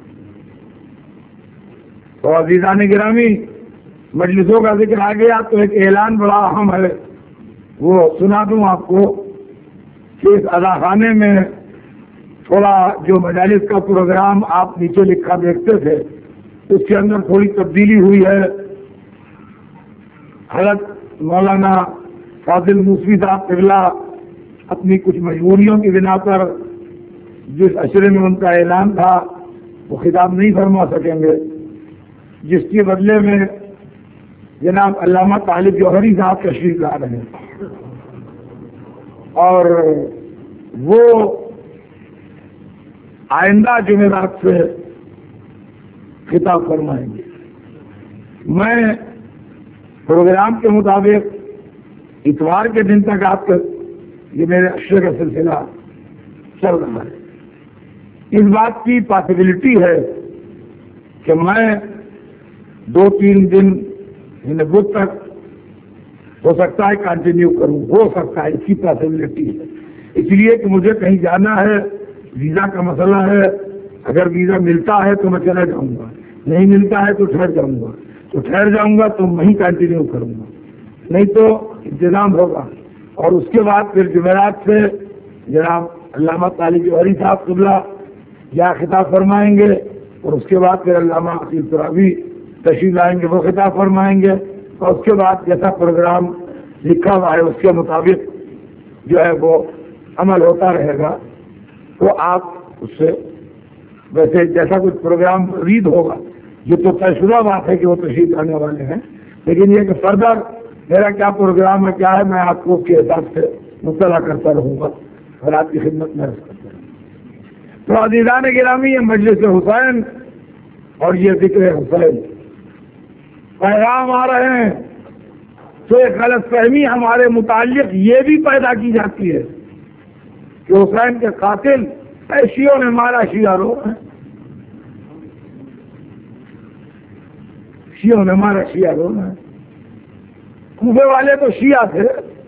تو عزیزان گرامی، مجلسوں کا ذکر آ گیا تو ایک اعلان بڑا اہم ہے، وہ سنا دوں آپ کو کہ اس اذاخانے میں تھوڑا جو مجالس کا پروگرام آپ نیچے لکھا دیکھتے تھے اس کے اندر تھوڑی تبدیلی ہوئی ہے. حضرت مولانا فاضل موسوی صاحب قبلہ اپنی کچھ مجبوریوں کی بنا پر جس اشرے میں ان کا اعلان تھا وہ خطاب نہیں فرما سکیں گے، جس کے بدلے میں جناب علامہ طالب جوہری صاحب تشریف لا رہے ہیں اور وہ آئندہ جمعرات سے خطاب فرمائیں گے. میں پروگرام کے مطابق اتوار کے دن تک آپ کا یہ میرے اشرے کا سلسلہ چل رہا ہے. اس بات کی پاسبلٹی ہے کہ میں دو تین دن یعنی بدھ تک ہو سکتا ہے کنٹینیو کروں، ہو سکتا ہے، اس کی پاسبلٹی ہے. اس لیے کہ مجھے کہیں جانا ہے، ویزا کا مسئلہ ہے. اگر ویزا ملتا ہے تو میں چلا جاؤں گا، نہیں ملتا ہے تو ٹھہر جاؤں گا. تو ٹھہر جاؤں گا تو وہیں کنٹینیو کروں گا، نہیں تو انتظام ہوگا. اور اس کے بعد پھر جمعرات سے جناب علامہ طالب جوہری صاحب قبلہ یا خطاب فرمائیں گے اور اس کے بعد پھر علامہ عقیل ترابی تشریف لائیں گے، وہ خطاب فرمائیں گے. اور اس کے بعد جیسا پروگرام لکھا ہوا ہے اس کے مطابق جو ہے وہ عمل ہوتا رہے گا. تو آپ اس سے ویسے جیسا کچھ پروگرام ریڈ ہوگا، یہ تو طے شدہ بات ہے کہ وہ تشریف لانے والے ہیں، لیکن یہ کہ فردر میرا کیا پروگرام ہے کیا ہے میں آپ کو اس کے حساب سے مطلع کرتا رہوں گا اور آپ کی خدمت میں رکھ کرتا رہوں. تو عزیزان گرامی، یہ مجلس حسین اور یہ ذکر حسین پیغام آ رہے ہیں تو ایک غلط فہمی ہمارے متعلق یہ بھی پیدا کی جاتی ہے کہ حسین کے قاتل شیعوں نے مارا، شیعہ رو ہیں، شیعوں نے مارا، شیعہ رو ہیں. کوفے والے تو شیعہ تھے،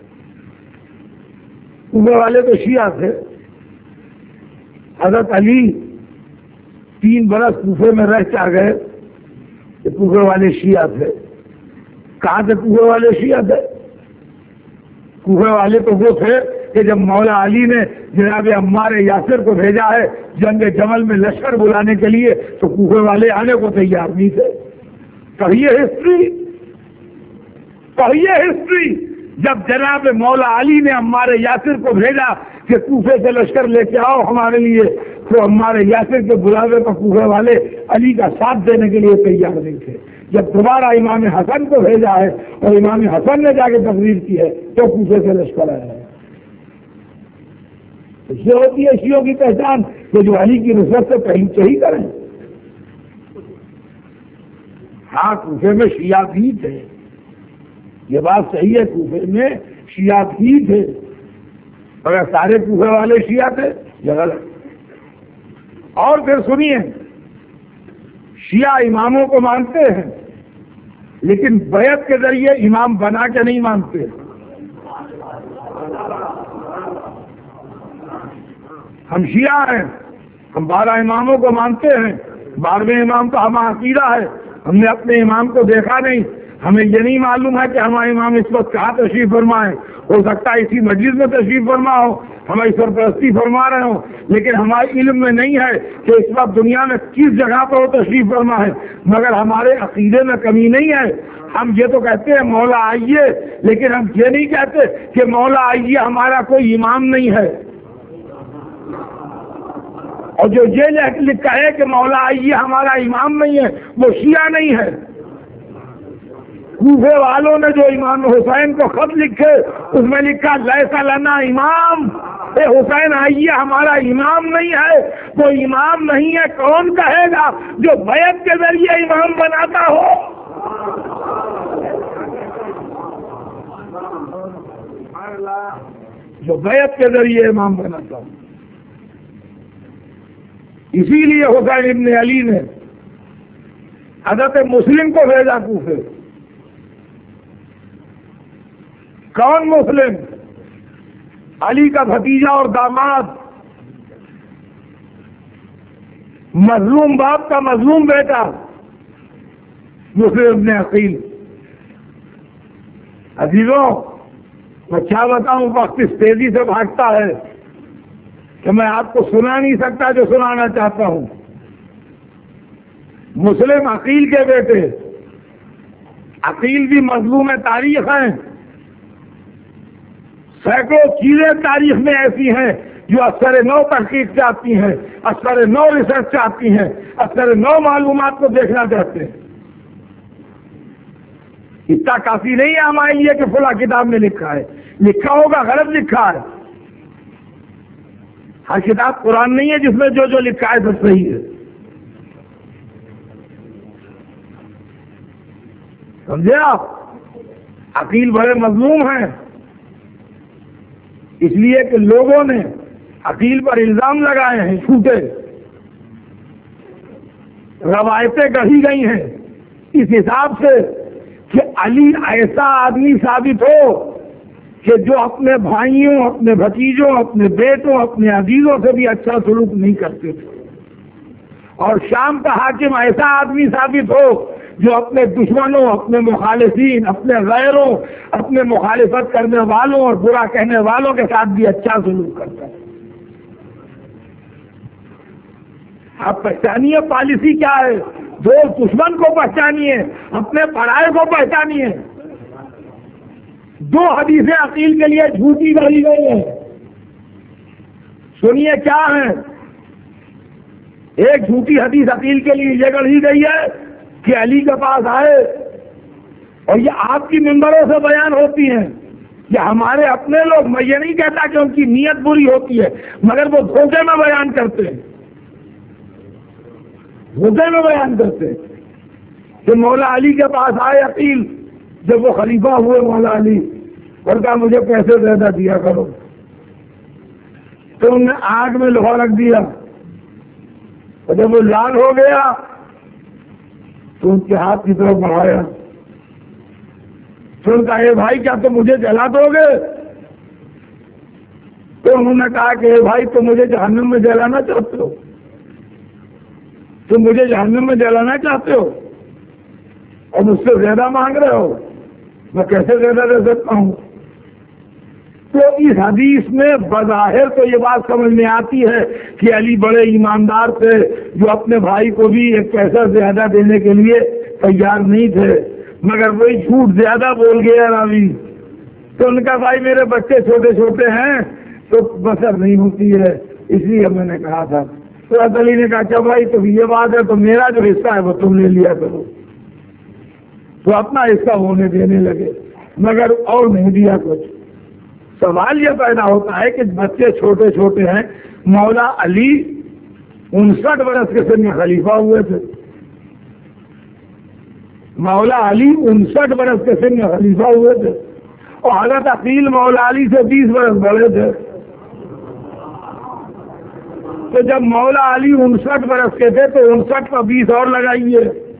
کوفے والے تو شیعہ تھے. حضرت علی تین برس کوفے میں رہ چاہ گئے کہ کوفے والے شیعہ تھے. کہاں سے کوفے والے شیعہ تھے؟ کوفے والے تو وہ تھے کہ جب مولا علی نے جناب عمار یاسر کو بھیجا ہے جنگ جمل میں لشکر بلانے کے لیے تو کوفے والے آنے کو تیار نہیں تھے. پڑھیے ہسٹری، پڑھیے ہسٹری. جب جناب مولا علی نے عمار یاسر کو بھیجا کہ کوفے سے لشکر لے کے آؤ ہمارے لیے، تو عمار یاسر کے بلاوے پر کوفے والے علی کا ساتھ دینے کے لیے تیار نہیں تھے. جب دوبارہ امام حسن کو بھیجا ہے اور امام حسن نے جا کے تقریر کی ہے تو کوفے سے لشکر آیا ہے. یہ ہوتی ہے شیعوں کی پہچان کہ جو علی کی نصرت سے پہلو صحیح کریں. ہاں کوفے میں شیعہ بھی تھے، یہ بات صحیح ہے، کوفے میں شیعہ بھی تھے، اگر سارے کوفے والے شیعہ تھے یہ غلط. اور پھر سنیے، شیعہ اماموں کو مانتے ہیں لیکن بیعت کے ذریعے امام بنا کے نہیں مانتے. ہم شیعہ ہیں، ہم بارہ اماموں کو مانتے ہیں، بارہویں امام کا ہمارا عقیدہ ہے، ہم نے اپنے امام کو دیکھا نہیں، ہمیں یہ نہیں معلوم ہے کہ ہمارا امام اس وقت کہاں تشریف فرما ہے. ہو سکتا ہے اسی مجلس میں تشریف فرما ہو، ہماری سرپرستی فرما رہے ہوں، لیکن ہمارے علم میں نہیں ہے کہ اس وقت دنیا میں کس جگہ پر وہ تشریف فرما ہے. مگر ہمارے عقیدے میں کمی نہیں ہے. ہم یہ تو کہتے ہیں مولا آئیے، لیکن ہم یہ نہیں کہتے کہ مولا آئیے ہمارا کوئی امام نہیں ہے. اور جو یہ لکھا ہے کہ مولا آئیے ہمارا امام نہیں ہے وہ شیعہ نہیں ہے. کوفے والوں نے جو امام حسین کو خط لکھے اس میں لکھا لیسا لنا امام، اے حسین آئیے ہمارا امام نہیں ہے. وہ امام نہیں ہے کون کہے گا؟ جو بیعت کے ذریعے امام بناتا ہو. جو بیعت کے ذریعے امام بناتا ہو. اسی لیے حسین ابن علی نے حضرت مسلم کو بھیجا کوفے. کون مسلم؟ علی کا بھتیجا اور داماد، مظلوم باپ کا مظلوم بیٹا مسلم ابن عقیل۔ عزیزوں میں کیا بتاؤں، وقت اس تیزی سے بھاگتا ہے کہ میں آپ کو سنا نہیں سکتا جو سنانا چاہتا ہوں۔ مسلم عقیل کے بیٹے، عقیل بھی مظلوم تاریخ ہیں۔ سینکڑوں چیزیں تاریخ میں ایسی ہیں جو اثر نو تحقیق سے آتی ہیں، اثر نو ریسرچ سے آتی ہیں، اثر نو معلومات کو دیکھنا چاہتے ہیں۔ اتنا کافی نہیں ہے ہمارے لیے کہ فلاں کتاب میں لکھا ہے، لکھا ہوگا غلط لکھا ہے۔ ہر کتاب قرآن نہیں ہے جس میں جو جو لکھا ہے سب صحیح ہے، سمجھے آپ؟ عقیل بڑے مظلوم ہیں، اس لیے کہ لوگوں نے عقیل پر الزام لگائے ہیں جھوٹے، روایتیں گڑھی گئی ہیں اس حساب سے کہ علی ایسا آدمی ثابت ہو کہ جو اپنے بھائیوں، اپنے بھتیجوں، اپنے بیٹوں، اپنے عزیزوں سے بھی اچھا سلوک نہیں کرتے تھے، اور شام کا حاکم ایسا آدمی ثابت ہو جو اپنے دشمنوں، اپنے مخالفین، اپنے غیروں، اپنے مخالفت کرنے والوں اور برا کہنے والوں کے ساتھ بھی اچھا سلوک کرتا ہے۔ آپ پہچانیے پالیسی کیا ہے، دوست دشمن کو پہچانیے، اپنے پرائے کو پہچانیے۔ دو حدیثیں عقیل کے لیے جھوٹی گڑھی گئی ہیں، سنیے کیا ہے۔ ایک جھوٹی حدیث عقیل کے لیے یہ گڑھی گئی ہے کہ علی کے پاس آئے، اور یہ آپ کی منبروں سے بیان ہوتی ہیں، یہ ہمارے اپنے لوگ، میں یہ نہیں کہتا کہ ان کی نیت بری ہوتی ہے، مگر وہ دھوکے میں بیان کرتے ہیں، دھوکے میں بیان کرتے ہیں کہ مولا علی کے پاس آئے عقیل جب وہ خلیفہ ہوئے مولا علی، اور کہا مجھے پیسے زیادہ دیا کرو، تو انہوں نے آگ میں لوہا رکھ دیا، اور جب وہ لال ہو گیا تو ان کے ہاتھ کی طرف بڑھایا، تو ان کا اے بھائی کیا تم مجھے جلا دو گے؟ تو انہوں نے کہا کہ اے بھائی تم مجھے جہنم میں جلانا چاہتے ہو، تم مجھے جہنم میں جلانا چاہتے ہو اور مجھ سے زیادہ مانگ رہے ہو، میں کیسے زیادہ دے سکتا ہوں؟ تو اس حدیث میں بظاہر تو یہ بات سمجھ میں آتی ہے کہ علی بڑے ایماندار تھے جو اپنے بھائی کو بھی ایک پیسہ زیادہ دینے کے لیے تیار نہیں تھے، مگر وہی جھوٹ زیادہ بول گیا راوی۔ تو ان کا بھائی میرے بچے چھوٹے چھوٹے ہیں تو بسر نہیں ہوتی ہے، اس لیے میں نے کہا تھا۔ تو علی نے کہا اچھا بھائی تو یہ بات ہے تو میرا جو حصہ ہے وہ تم لے لیا کرو، تو اپنا حصہ ہونے دینے لگے، مگر اور نہیں دیا کچھ۔ سوال یہ پیدا ہوتا ہے کہ بچے چھوٹے چھوٹے ہیں، مولا علی انسٹھ برس کے سن میں خلیفہ ہوئے تھے، مولا علی انسٹھ برس کے سن میں خلیفہ ہوئے تھے، اور حضرت عقیل مولا علی سے بیس برس بڑے تھے۔ تو جب مولا علی انسٹھ برس کے تھے تو انسٹھ کا بیس اور لگائیے،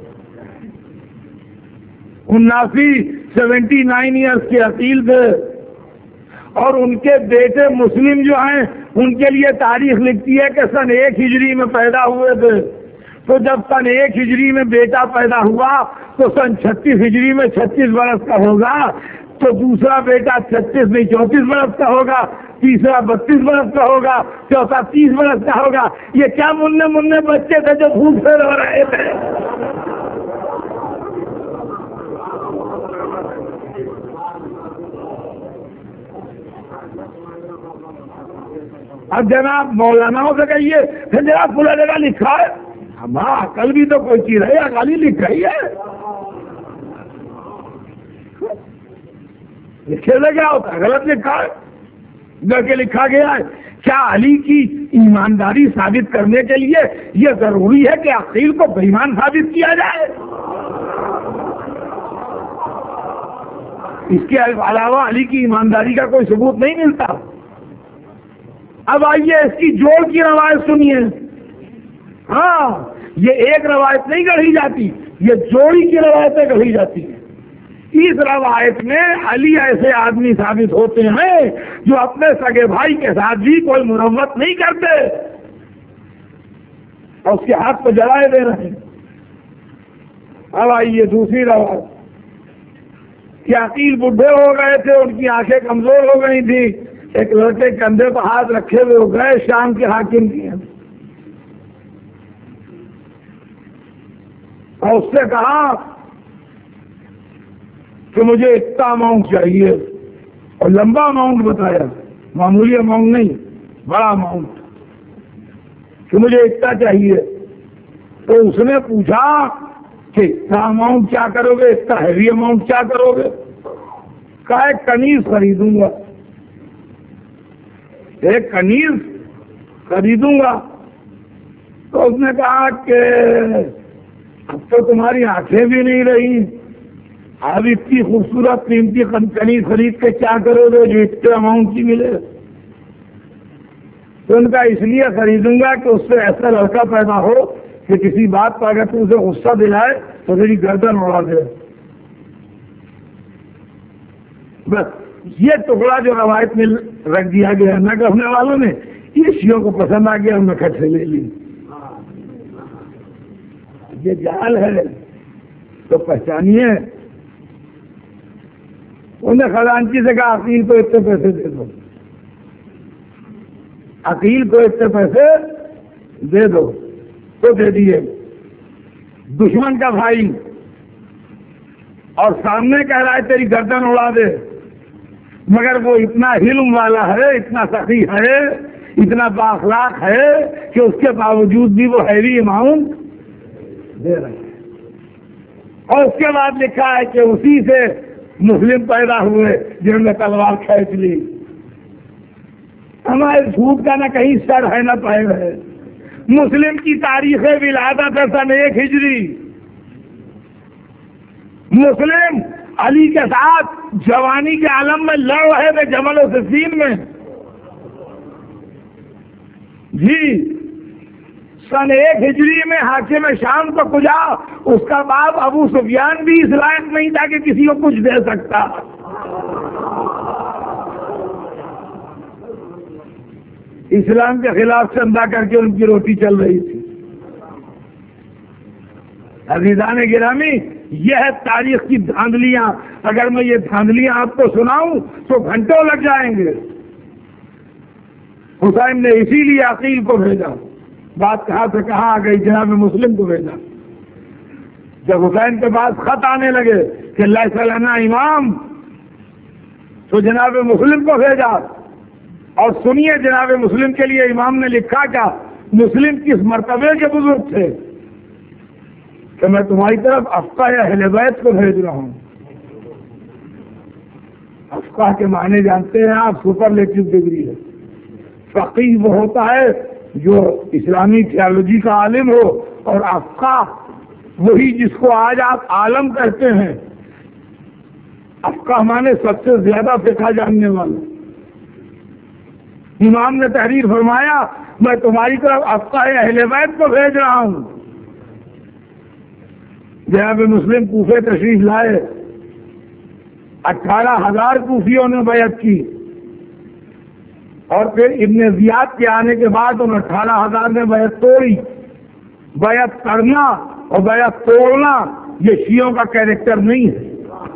اناسی سیونٹی نائن ایئرس کے عقیل تھے، اور ان کے بیٹے مسلم جو ہیں ان کے لیے تاریخ لکھتی ہے کہ سن ایک ہجری میں پیدا ہوئے تھے۔ تو جب سن ایک ہجری میں بیٹا پیدا ہوا تو سن چھتیس ہجری میں چھتیس برس کا ہوگا، تو دوسرا بیٹا چھتیس نہیں چونتیس برس کا ہوگا، تیسرا بتیس برس کا ہوگا، چوتھا تیس برس کا ہوگا۔ یہ کیا مننے مننے بچے تھے جو بھوک سے رو رہے تھے؟ اب جناب مولانا سے کہیے پھر جناب پورا جگہ لکھا ہے، ہمارا عقل بھی تو کوئی چیز ہے، عقل ہی لکھ رہی ہے، لکھے سے کیا ہوتا ہے؟ غلط لکھا ہے، گر کے لکھا گیا ہے۔ کیا علی کی ایمانداری ثابت کرنے کے لیے یہ ضروری ہے کہ عقیل کو بے ایمان ثابت کیا جائے؟ اس کے علاوہ علی کی ایمانداری کا کوئی ثبوت نہیں ملتا۔ اب آئیے اس کی جوڑ کی روایت سنیے۔ ہاں یہ ایک روایت نہیں گڑھی جاتی، یہ جوڑی کی روایتیں گڑھی جاتی ہیں۔ اس روایت میں علی ایسے آدمی ثابت ہوتے ہیں جو اپنے سگے بھائی کے ساتھ بھی کوئی مروت نہیں کرتے اور اس کے ہاتھ کو جلائے دے رہے ہیں. اب آئیے دوسری روایت کہ عقیل بڈھے ہو گئے تھے, ان کی آنکھیں کمزور ہو گئی تھی, ایک لڑکے کندھے پر ہاتھ رکھے ہوئے وہ گئے شام کے حاکم کی اور اس سے کہا کہ مجھے اتنا اماؤنٹ چاہیے اور لمبا اماؤنٹ بتایا, معمولی اماؤنٹ نہیں, بڑا اماؤنٹ کہ مجھے اتنا چاہیے. تو اس نے پوچھا کہ اتنا اماؤنٹ کیا کرو گے, اتنا ہیوی اماؤنٹ کیا کرو گے؟ کہا ایک کنیز خریدوں گا, ایک کنیز خریدوں گا. تو اس نے کہا کہ اب تو تمہاری آنکھیں بھی نہیں رہی, اب اتنی خوبصورت قیمتی کنیز خرید کے کیا کرو گے جو اتنے اماؤنٹ کی ملے؟ تو ان کا اس لیے خریدوں گا کہ اس سے ایسا لڑکا پیدا ہو کہ کسی بات پر اگر تو اسے غصہ دلائے تو میری گردن اڑا دے. بس یہ ٹکڑا جو روایت میں رکھ دیا گیا نہ کرنے والوں نے, یہ شیعوں کو پسند آ گیا, انہوں نے کھٹ سے لے لی. یہ جال ہے تو پہچانیے. انہیں خزانچی سے کہا عقیل کو اتنے پیسے دے دو, عقیل کو اتنے پیسے دے دو. تو دے دیے. دشمن کا بھائی اور سامنے کہہ رہا ہے تیری گردن اڑا دے, مگر وہ اتنا علم والا ہے, اتنا سخی ہے, اتنا بااخلاق ہے کہ اس کے باوجود بھی وہ ہیوی اماؤنٹ دے رہے ہیں. اور اس کے بعد لکھا ہے کہ اسی سے مسلم پیدا ہوئے جنہوں نے تلوار کھینچ لی. ہمارے جھوٹ کا نہ کہیں سر ہے نہ پیر ہے. مسلم کی تاریخ ولادت ہے سن ایک ہجری. مسلم علی کے ساتھ جوانی کے عالم میں لڑ رہے تھے جمل و صفین میں. جی سن ایک ہجری میں حاکم شام کو کجا, اس کا باپ ابو سفیان بھی اس لائق نہیں تھا کہ کسی کو کچھ دے سکتا. اسلام کے خلاف چندہ کر کے ان کی روٹی چل رہی تھی. عزیزان گرامی, یہ ہے تاریخ کی دھاندلیاں. اگر میں یہ دھاندلیاں آپ کو سناؤں تو گھنٹوں لگ جائیں گے. حسین نے اسی لیے عقیل کو بھیجا. بات کہاں سے کہاں آ گئی, جناب مسلم کو بھیجا. جب حسین کے پاس خط آنے لگے کہ لیس لنا امام, تو جناب مسلم کو بھیجا. اور سنیے جناب مسلم کے لیے امام نے لکھا کیا. مسلم کس مرتبے کے بزرگ تھے کہ میں تمہاری طرف افقہ یا اہل بیت کو بھیج رہا ہوں. افقہ کے معنی جانتے ہیں آپ, سپرلیٹو ڈگری ہے. فقیہ وہ ہوتا ہے جو اسلامی تھیالوجی کا عالم ہو, اور افقہ وہی جس کو آج آپ عالم کہتے ہیں. افقہ مانے سب سے زیادہ فقہ جاننے والا. امام نے تحریر فرمایا میں تمہاری طرف افقہ اہل بیت کو بھیج رہا ہوں. جناب مسلم کوفے تشریف لائے. اٹھارہ ہزار کوفیوں نے بیعت کی, اور پھر ابن زیاد کے آنے کے بعد ان اٹھارہ ہزار نے بیعت توڑی. بیعت کرنا اور بیعت توڑنا یہ شیعوں کا کیریکٹر نہیں ہے.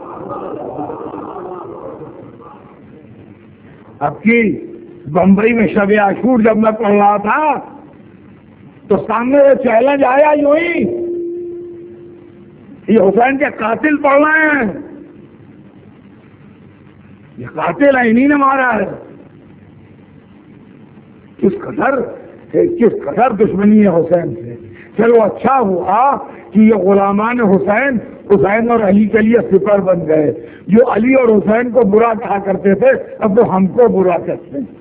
اب کی بمبئی میں شب عاشور جب میں پڑھ رہا تھا تو سامنے وہ چیلنج آیا یوں ہی, یہ حسین کے قاتل پڑھ رہے ہیں, یہ قاتل ہے, انہی نے مارا ہے. کس قدر کس قدر دشمنی ہے حسین سے. چلو اچھا ہوا کہ یہ غلامان حسین حسین اور علی کے لیے سپر بن گئے. جو علی اور حسین کو برا کہا کرتے تھے اب وہ ہم کو برا کہتے ہیں.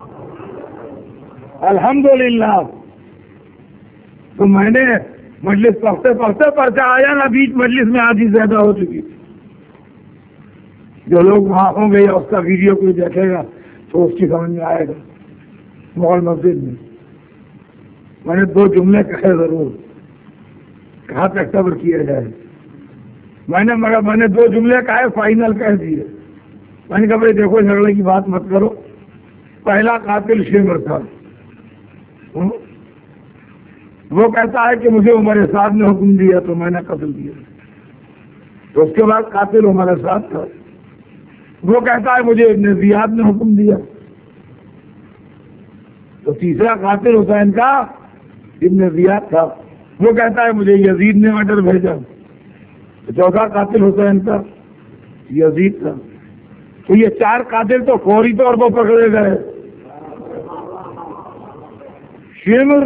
الحمدللہ. تو میں نے مجلس پڑھتے پڑھتے پڑھتا آیا نا, بیچ مجلس میں آدھی زیادہ ہو چکی تھی. جو لوگ وہاں ہوں گے یا اس کا ویڈیو کوئی دیکھے گا تو اس کی سمجھ میں آئے گا. مغل مسجد میں میں نے دو جملے کہے ضرور, کہاں تک صبر کیا جائے. میں نے مگر میں نے دو جملے کہے فائنل کہہ دیے. میں نے کہا بھائی دیکھو جھگڑے کی بات مت کرو. پہلا قاتل شمر تھا. وہ کہتا ہے کہ مجھے عمر سعد نے حکم دیا تو میں نے قتل کیا. تو اس کے بعد قاتل عمر سعد تھا. وہ کہتا ہے مجھے ابن زیاد نے حکم دیا. تو تیسرا قاتل حسین کا ابن زیاد تھا. وہ کہتا ہے مجھے یزید نے آرڈر بھیجا. چوتھا قاتل حسین کا یزید تھا. تو یہ چار قاتل تو فوری طور پر پکڑے گئے. شمر،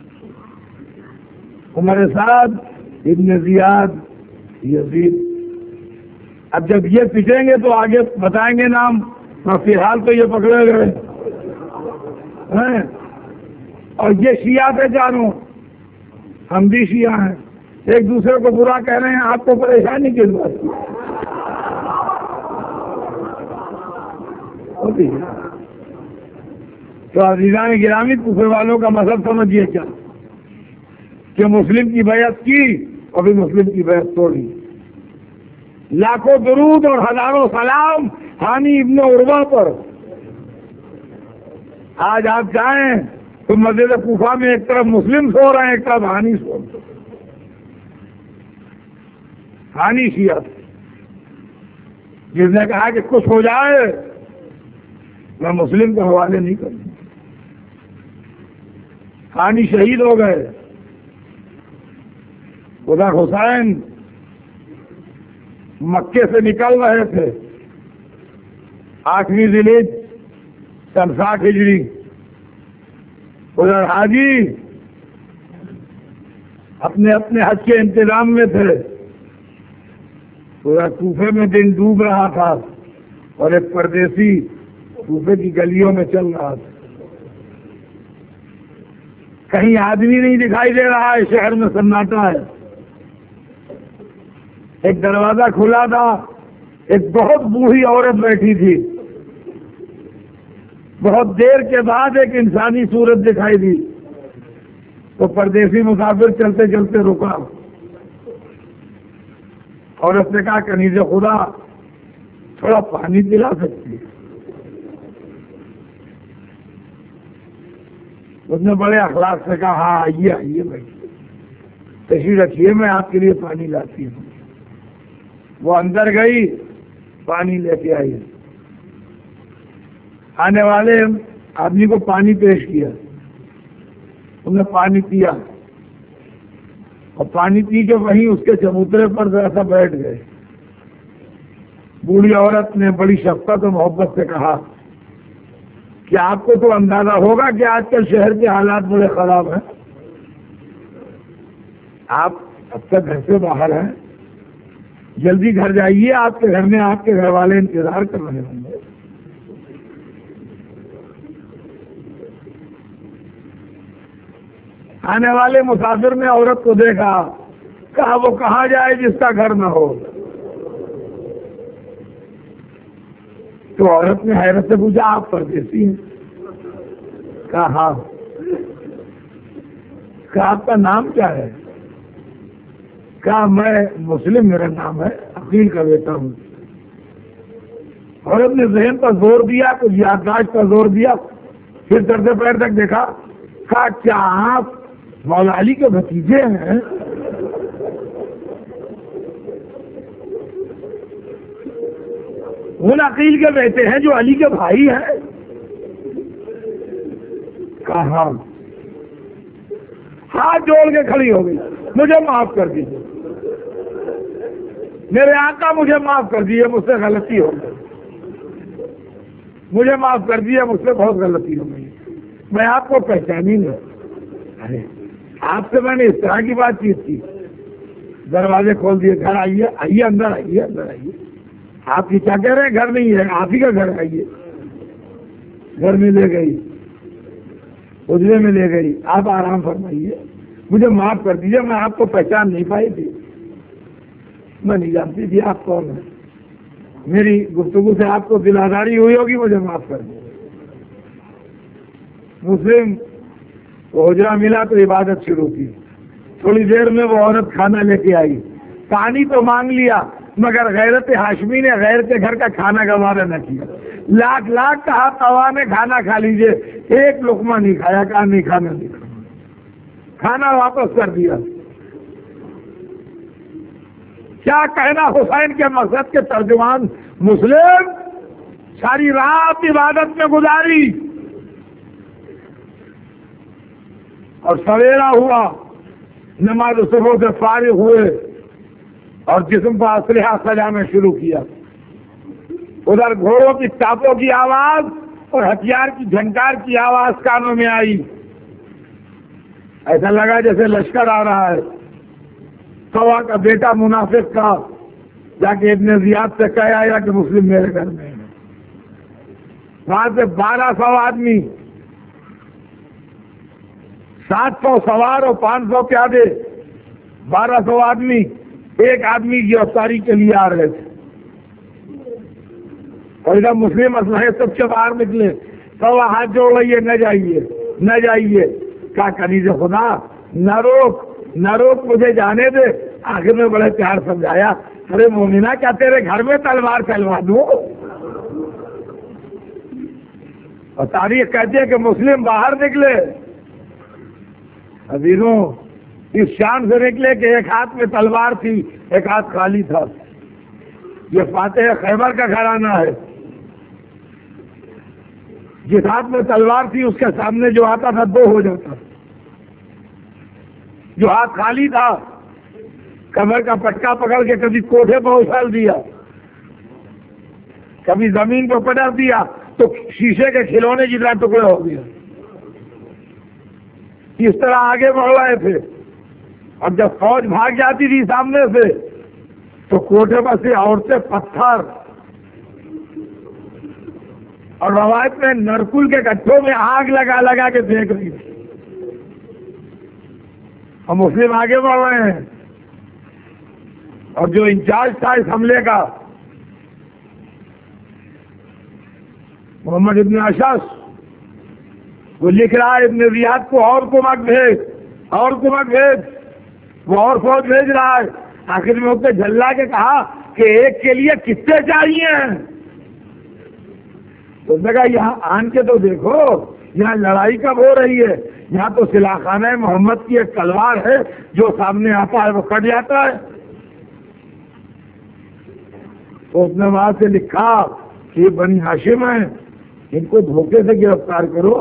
عمر سعد، ابن زیاد، یزید. اب جب یہ پچھیں گے تو آگے بتائیں گے نام. فی الحال تو یہ پکڑے گئے ہیں. اور یہ شیعہ تھے جانو، ہم بھی شیعہ ہیں. ایک دوسرے کو برا کہہ رہے ہیں. آپ کو پریشانی کس بات کی؟ ہوتی ہے. تو عزیزان گرامی، کوفے والوں کا مذہب سمجھیے کیا کہ مسلم کی بیعت کی اور بھی مسلم کی بیعت توڑی. لاکھوں درود اور ہزاروں سلام ہانی ابن عروہ پر. آج آپ جائیں تو مسجد کوفہ میں ایک طرف مسلم سو رہے ہیں، ایک طرف ہانی سو رہے ہیں. ہانی شیعہ جس نے کہا کہ کچھ ہو جائے میں مسلم کے حوالے نہیں کروں. ہانی شہید ہو گئے. خدا حسین مکے سے نکل رہے تھے آٹھویں ذی الحجہ سن ساٹھ ہجری. ادھر حاجی اپنے اپنے حج کے انتظام میں تھے. پورا کوفے میں دن ڈوب رہا تھا اور ایک پردیسی کوفے کی گلیوں میں چل رہا تھا. کہیں آدمی نہیں دکھائی دے رہا ہے، شہر میں سناٹا ہے. ایک دروازہ کھلا تھا، ایک بہت بوڑھی عورت بیٹھی تھی. بہت دیر کے بعد ایک انسانی صورت دکھائی دی تو پردیسی مسافر چلتے چلتے رکا. عورت نے کہا کنیز خدا تھوڑا پانی پلا سکتی. اس نے بڑے اخلاق سے کہا ہاں آئیے آئیے بھائی تشریف رکھیے، میں آپ کے لیے پانی لاتی ہوں. وہ اندر گئی، پانی لے کے آئی. آنے والے آدمی کو پانی پیش کیا، انہوں نے پانی پیا اور پانی پی کے وہیں اس کے چبوترے پر ذرا سا بیٹھ گئے. بوڑھی عورت نے بڑی شفقت اور محبت سے کہا کہ آپ کو تو اندازہ ہوگا کہ آج کل شہر کے حالات بڑے خراب ہیں. آپ اب تک گھر سے باہر ہیں، جلدی گھر جائیے، آپ کے گھر میں آپ کے گھر والے انتظار کر رہے ہوں گے. آنے والے مسافر نے عورت کو دیکھا، کہا وہ کہاں جائے جس کا گھر نہ ہو. تو عورت نے حیرت سے پوچھا آپ پردیسی ہیں؟ کہا ہاں. کہا آپ کا نام کیا ہے؟ کہا میں مسلم، میرا نام ہے، عقیل کا بیٹا ہوں. عورت نے ذہن پر زور دیا، کچھ یادداشت پر زور دیا، پھر درد پیر تک دیکھا. کہا کیا آپ مولا علی کے بھتیجے ہیں؟ ان عقیل کے بیٹے ہیں جو علی کے بھائی ہیں؟ کہا ہاتھ جوڑ کے کھڑی ہو گئی، مجھے معاف کر دیجیے، میرے آقا مجھے معاف کر دیجیے، مجھ سے غلطی ہو گئی، مجھے معاف کر دیجیے، مجھ سے بہت غلطی ہو گئی، میں آپ کو پہچانی نہیں. ارے آپ سے میں نے اس طرح کی بات چیت کی. دروازے کھول دیے، گھر آئیے آئیے اندر آئیے اندر آئیے. آپ کی کیا کہہ رہے ہیں؟ گھر نہیں ہے، آپ ہی کا گھر. آئیے. گھر میں لے گئی، اجرے میں لے گئی. آپ آرام فرمائیے، مجھے معاف کر دیجیے، میں آپ کو پہچان نہیں پائی تھی، میں نہیں جانتی تھی آپ کون ہیں، میری گفتگو سے آپ کو دل آزاری ہوئی ہوگی، مجھے معاف کر دیجیے. مسلم کو حجرہ ملا تو عبادت شروع کی. تھوڑی دیر میں وہ عورت کھانا لے کے آئی. پانی تو مانگ لیا مگر غیرت ہاشمی نے غیر کے گھر کا کھانا گوارا نہ کیا. لاکھ لاکھ کہا توا میں کھانا کھا لیجئے, ایک لقمہ نہیں کھایا, کہا نہیں کھانا نہیں کھانا, کھانا واپس کر دیا. کیا کہنا حسین کے مقصد کے ترجمان مسلم ساری رات عبادت میں گزاری اور سویرا ہوا, نماز صبح سے فارغ ہوئے اور جسم پر اسلحہ سجانا شروع کیا. ادھر گھوڑوں کی ٹاپوں کی آواز اور ہتھیار کی جھنکار کی آواز کانوں میں آئی. ایسا لگا جیسے لشکر آ رہا ہے. سوا کا بیٹا منافق کا جا کے ابن زیاد سے کہہ آیا کہ مسلم میرے گھر میں ہے. وہاں سے بارہ سو آدمی, سات سو سوار اور پانچ سو پیادے, بارہ سو آدمی ایک آدمی گرفتاری کے لیے آ رہے تھے. اور ادھر مسلم اسلحے سب سے باہر نکلے. سوا ہاتھ جوڑ رہی ہے, نہ جائیے نہ جائیے. کیا کنیز خدا, نہ روک نہ روک, مجھے جانے دے. آخر میں بڑے پیار سمجھایا, ارے مومنہ کیا تیرے گھر میں تلوار چلوا دوں؟ اور تاریخ کہتی ہے کہ مسلم باہر نکلے. عزیزوں, اس شان سے نکلے کہ ایک ہاتھ میں تلوار تھی, ایک ہاتھ خالی تھا. یہ فاتح خیبر کا گھرانہ ہے. جس ہاتھ میں تلوار تھی اس کے سامنے جو آتا تھا دو ہو جاتا. جو ہاتھ خالی تھا کمر کا پٹکا پکڑ کے کبھی کوٹھے پر اچھال دیا, کبھی زمین پر پٹر دیا تو شیشے کے کھلونے کی طرح ٹکڑے ہو گیا. اس طرح آگے بڑھ رہے تھے. اور جب فوج بھاگ جاتی تھی سامنے سے تو کوٹھے پر سے عورتیں پتھر اور روایت میں نرکل کے گٹھوں میں آگ لگا لگا کے پھینک رہی تھی. اور مسلم آگے بڑھ رہے ہیں. اور جو انچارج تھا اس حملے کا محمد ابن اشعث, وہ لکھ رہا ہے ابن زیاد کو اور کمک بھیج اور کمک بھیج. وہ اور فوج بھیج رہا ہے. آخر میں اس نے جھلا کے کہا کہ ایک کے لیے کتنے چاہیے. تو اس نے کہا یہاں آن کے تو دیکھو, یہاں لڑائی کب ہو رہی ہے. یہاں تو سلاح خانہ محمد کی ایک تلوار ہے, جو سامنے آتا ہے وہ کٹ جاتا ہے. تو اس نے وہاں سے لکھا کہ یہ بنی ہاشم ہیں, ان کو دھوکے سے گرفتار کرو.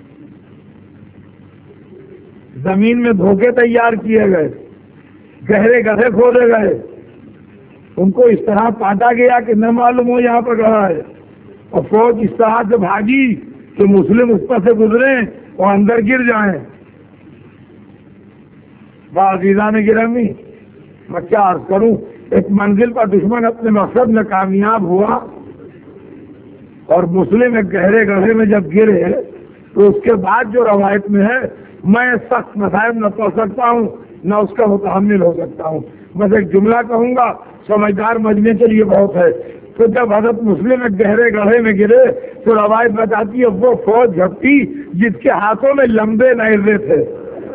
زمین میں دھوکے تیار کیے گئے, گہرے گڑھے کھودے گئے, ان کو اس طرح کاٹا گیا کہ نہ معلوم ہو یہاں پر گڑھا ہے. اور فوج اس طرح سے بھاگی کہ مسلم اس پر سے گزرے اور اندر گر جائیں. عزیزان گرامی, میں کیا عرض کروں, ایک منزل پر دشمن اپنے مقصد میں کامیاب ہوا اور مسلم ایک گہرے گڑھے میں جب گرے تو اس کے بعد جو روایت میں ہے, میں سخت مصائب نہ پڑھ سکتا ہوں نہ اس کا متحمل ہو سکتا ہوں. بس ایک جملہ کہوں گا, سمجھدار مجمع کے لیے بہت ہے. تو جب حضرت مسلم ایک گہرے گڑھے میں گرے تو روایت بتاتی ہے وہ فوج جھپٹی جس کے ہاتھوں میں لمبے نیزے تھے.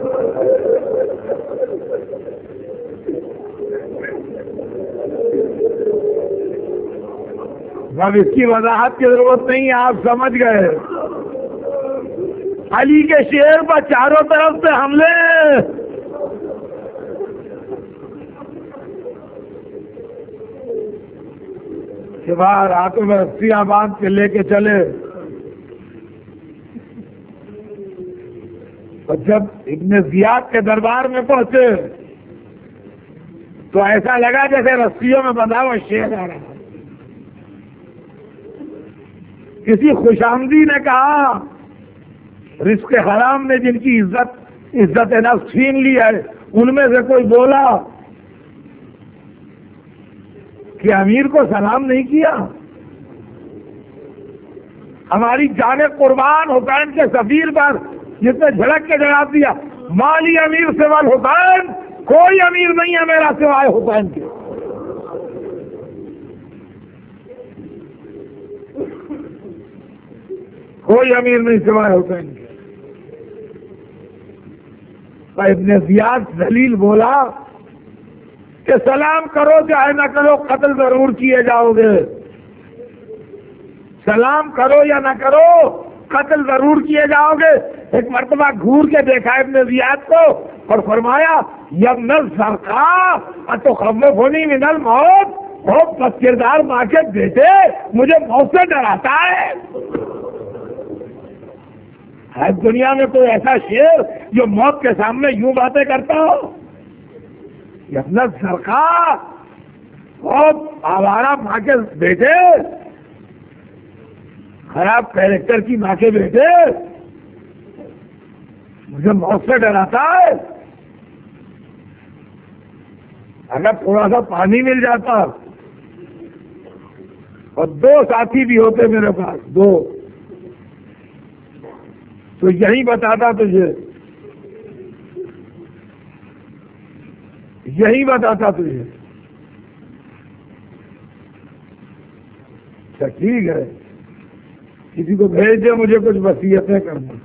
اب اس کی وضاحت کی ضرورت نہیں ہے, آپ سمجھ گئے. علی کے شیر پر چاروں طرف سے حملے. کہ باہر ہاتھوں میں رسیاں باندھ کے لے کے چلے. اور جب ابن زیاد کے دربار میں پہنچے تو ایسا لگا جیسے رسیوں میں بندھا ہوا شیر آ رہا ہے. کسی خوش آمدی نے کہا, رزق حرام نے جن کی عزت عزت نفس چھین لی ہے ان میں سے کوئی بولا کہ امیر کو سلام نہیں کیا. ہماری جان قربان حسین کے سفیر پر جس نے جھڑک کے جواب دیا, مالی امیر سوال حسین, کوئی امیر نہیں ہے میرا سوائے حسین کے. کوئی امیر نہیں سوائے حسین کے. ابن زیاد ذلیل بولا کہ سلام کرو چاہے نہ کرو قتل ضرور کیے جاؤ گے، سلام کرو یا نہ کرو قتل ضرور کیے جاؤ گے۔ ایک مرتبہ گھور کے دیکھا ابن زیاد کو اور فرمایا یبن الزرقاء اتخوفنی من الموت، بہت بد کردار ماں کے بیٹے مجھے موت سے ڈراتا ہے۔ ہے دنیا میں کوئی ایسا شیر جو موت کے سامنے یوں باتیں کرتا ہو؟ یبن الزرقاء، بہت آوارہ ماں کے بیٹے، خراب کیریکٹر کی ماں کے بیٹے مجھے موت سے ڈراتا ہے۔ اگر تھوڑا سا پانی مل جاتا اور دو ساتھی بھی ہوتے میرے پاس، دو، تو یہی بتاتا تجھے، یہی بتاتا تجھے۔ اچھا ٹھیک ہے، کسی کو بھیج دے مجھے کچھ وصیتیں کرنا۔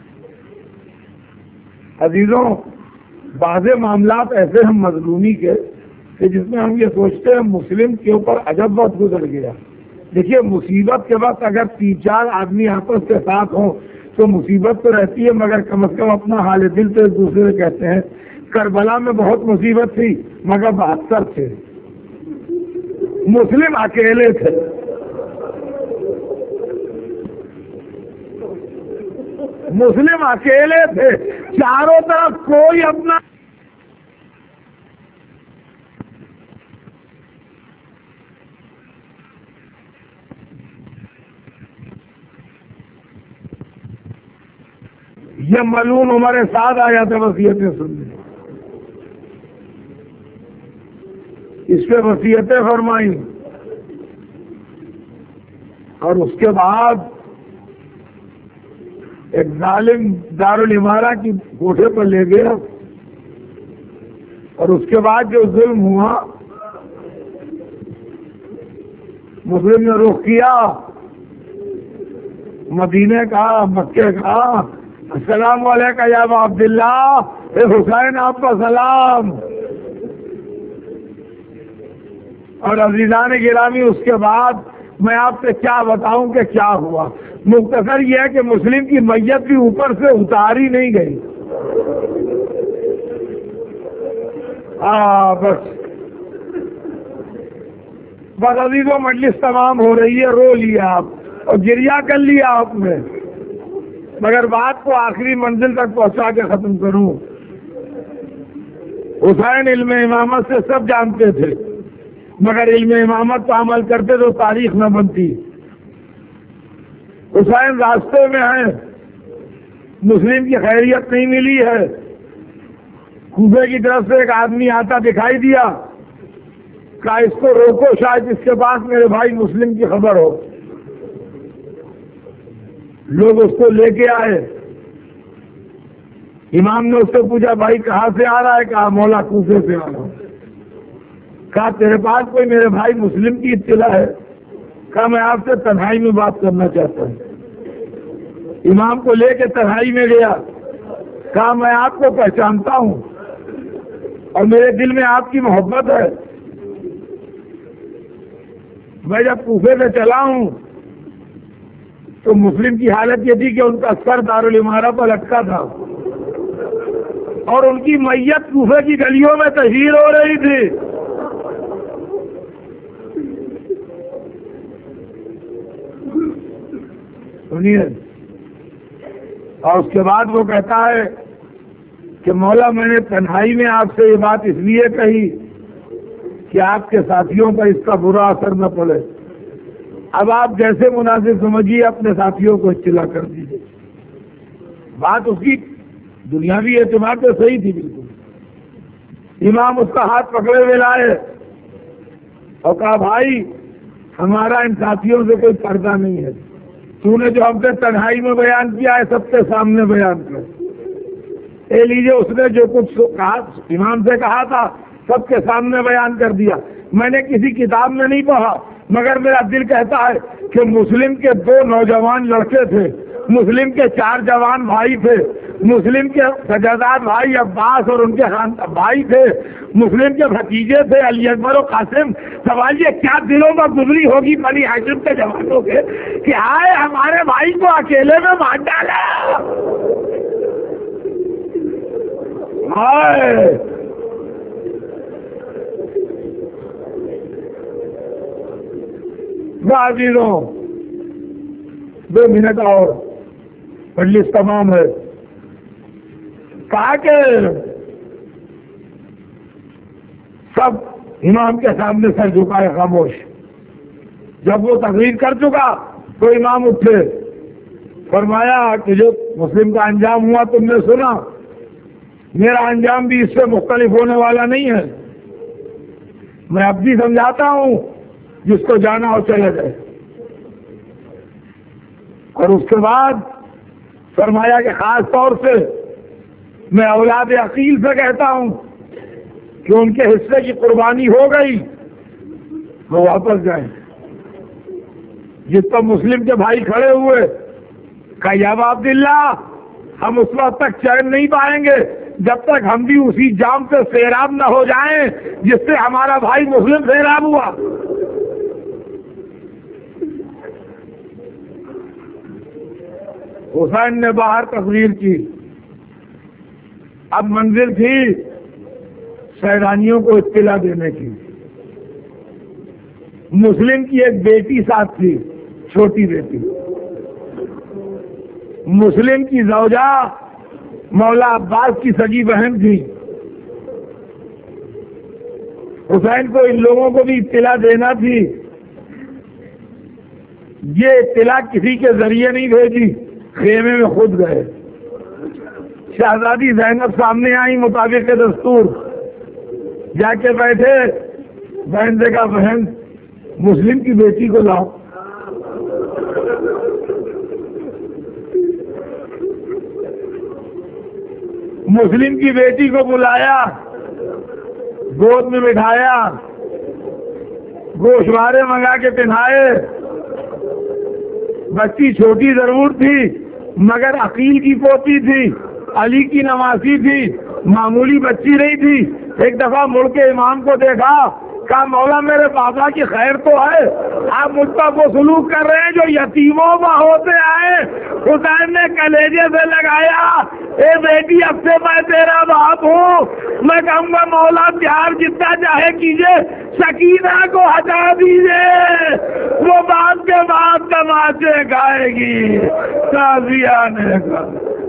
عزیزوں، بعض معاملات ایسے ہم مظلومی کے کہ جس میں ہم یہ سوچتے ہیں مسلم کے اوپر عجب وقت گزر گیا۔ دیکھیے مصیبت کے وقت اگر تین چار آدمی آپس کے ساتھ ہوں تو مصیبت تو رہتی ہے، مگر کم از کم اپنا حال دل تو ایک دوسرے سے کہتے ہیں۔ کربلا میں بہت مصیبت تھی مگر بہتر تھے، مسلم اکیلے تھے۔ مسلم اکیلے تھے، چاروں طرف کوئی اپنا یہ ملعون عمر سعد آیا تھا وصیتیں سننے، اس پہ وصیتیں فرمائیں، اور اس کے بعد ایک ظالم دارالعمارہ کی کوٹھے پر لے گیا، اور اس کے بعد جو ظلم ہوا مسلم نے رخ کیا مدینے کا، مکے کا۔ السلام علیکم یا ابا عبداللہ، اے حسین آپ کا سلام۔ اور عزیزان گرامی، اس کے بعد میں آپ سے کیا بتاؤں کہ کیا ہوا۔ مختصر یہ ہے کہ مسلم کی میت بھی اوپر سے اتاری نہیں گئی۔ ہاں بس بس عزیزوں، مجلس تمام ہو رہی ہے، رو لیا آپ اور گریا کر لیا آپ نے، مگر بات کو آخری منزل تک پہنچا کے ختم کروں۔ حسین علم امامت سے سب جانتے تھے، مگر علم امامت پر عمل کرتے تو تاریخ نہ بنتی۔ حسین راستے میں ہیں، مسلم کی خیریت نہیں ملی ہے، کوفے کی طرف سے ایک آدمی آتا دکھائی دیا، کہا اس کو روکو، شاید اس کے پاس میرے بھائی مسلم کی خبر ہو۔ لوگ اس کو لے کے آئے، امام نے اس سے پوچھا بھائی کہاں سے آ رہا ہے؟ کہا مولا کوفے سے آ رہا ہوں۔ کہا تیرے پاس کوئی میرے بھائی مسلم کی اطلاع ہے؟ کہا میں آپ سے تنہائی میں بات کرنا چاہتا ہوں۔ امام کو لے کے تنہائی میں گیا، کہا میں آپ کو پہچانتا ہوں اور میرے دل میں آپ کی محبت ہے، میں جب کوفے سے چلا ہوں تو مسلم کی حالت یہ تھی کہ ان کا سر دارالعمارہ پر لٹکا تھا اور ان کی میت کوفے کی گلیوں میں تشہیر ہو رہی تھی۔ سنیے، اور اس کے بعد وہ کہتا ہے کہ مولا میں نے تنہائی میں آپ سے یہ بات اس لیے کہی کہ آپ کے ساتھیوں پر اس کا برا اثر نہ پڑے، اب آپ جیسے مناسب سمجھیے اپنے ساتھیوں کو اطلاع کر دیجیے۔ بات اس کی دنیاوی اعتبار سے صحیح تھی بالکل۔ امام اس کا ہاتھ پکڑے ہوئے لائے اور کہا بھائی ہمارا ان ساتھیوں سے کوئی پردہ نہیں ہے، تو نے جو ہم سے تنہائی میں بیان کیا ہے سب کے سامنے بیان کر۔ اے لیجیے، اس نے جو کچھ کہا امام سے کہا تھا سب کے سامنے بیان کر دیا۔ میں نے کسی کتاب میں نہیں پڑھا، مگر میرا دل کہتا ہے کہ مسلم کے دو نوجوان لڑکے تھے، مسلم کے چار جوان بھائی تھے، مسلم کے سجادات بھائی عباس اور ان کے خان بھائی تھے، مسلم کے بھتیجے تھے علی اکبر و قاسم. سوال یہ کیا دلوں میں گزری ہوگی بنی ہاشم کے جوانوں کے کہ آئے ہمارے بھائی کو اکیلے میں مار ڈالا. آئے عزیزوں، دو منٹ اور مجلس تمام ہے. کہا کہ سب امام کے سامنے سر جھکائے خاموش. جب وہ تقریر کر چکا تو امام اٹھے، فرمایا کہ جو مسلم کا انجام ہوا تم نے سنا، میرا انجام بھی اس سے مختلف ہونے والا نہیں ہے. میں اب بھی سمجھاتا ہوں، جس کو جانا ہو چلے جائے. اور اس کے بعد فرمایا کہ خاص طور سے میں اولاد عقیل سے کہتا ہوں کہ ان کے حصے کی قربانی ہو گئی وہ واپس جائیں. جس پر مسلم کے بھائی کھڑے ہوئے کہ یا ابا عبداللہ، ہم اس وقت تک چین نہیں پائیں گے جب تک ہم بھی اسی جام سے سیراب نہ ہو جائیں جس سے ہمارا بھائی مسلم سیراب ہوا. حسین نے باہر تقریر کی. اب منزل تھی سیلانیوں کو اطلاع دینے کی. مسلم کی ایک بیٹی ساتھ تھی، چھوٹی بیٹی. مسلم کی زوجہ مولا عباس کی سگی بہن تھی. حسین کو ان لوگوں کو بھی اطلاع دینا تھی. یہ اطلاع کسی کے ذریعے نہیں بھیجی، خیمے میں خود گئے. شہزادی زینب سامنے آئی مطابق دستور، جا کے بیٹھے. بہن سے کہا بہن مسلم کی بیٹی کو لاؤ. مسلم کی بیٹی کو بلایا، گود میں بٹھایا، گوشوارے منگا کے پہنائے. بچی چھوٹی ضرور تھی مگر عقیل کی پوتی تھی، علی کی نواسی تھی، معمولی بچی نہیں تھی. ایک دفعہ مڑ کے امام کو دیکھا، کہا مولا میرے بابا کی خیر تو ہے، آپ مجھ پر وہ سلوک کر رہے ہیں جو یتیموں میں ہوتے آئے. حسین نے کلیجے سے لگایا، اے بیٹی اب سے میں تیرا باپ ہوں. میں کہوں گا مولا پیار جتنا چاہے کیجئے، سکینہ کو ہٹا دیجئے، وہ باپ کے بعد تماچے گائے گی. تازیہ نے کہا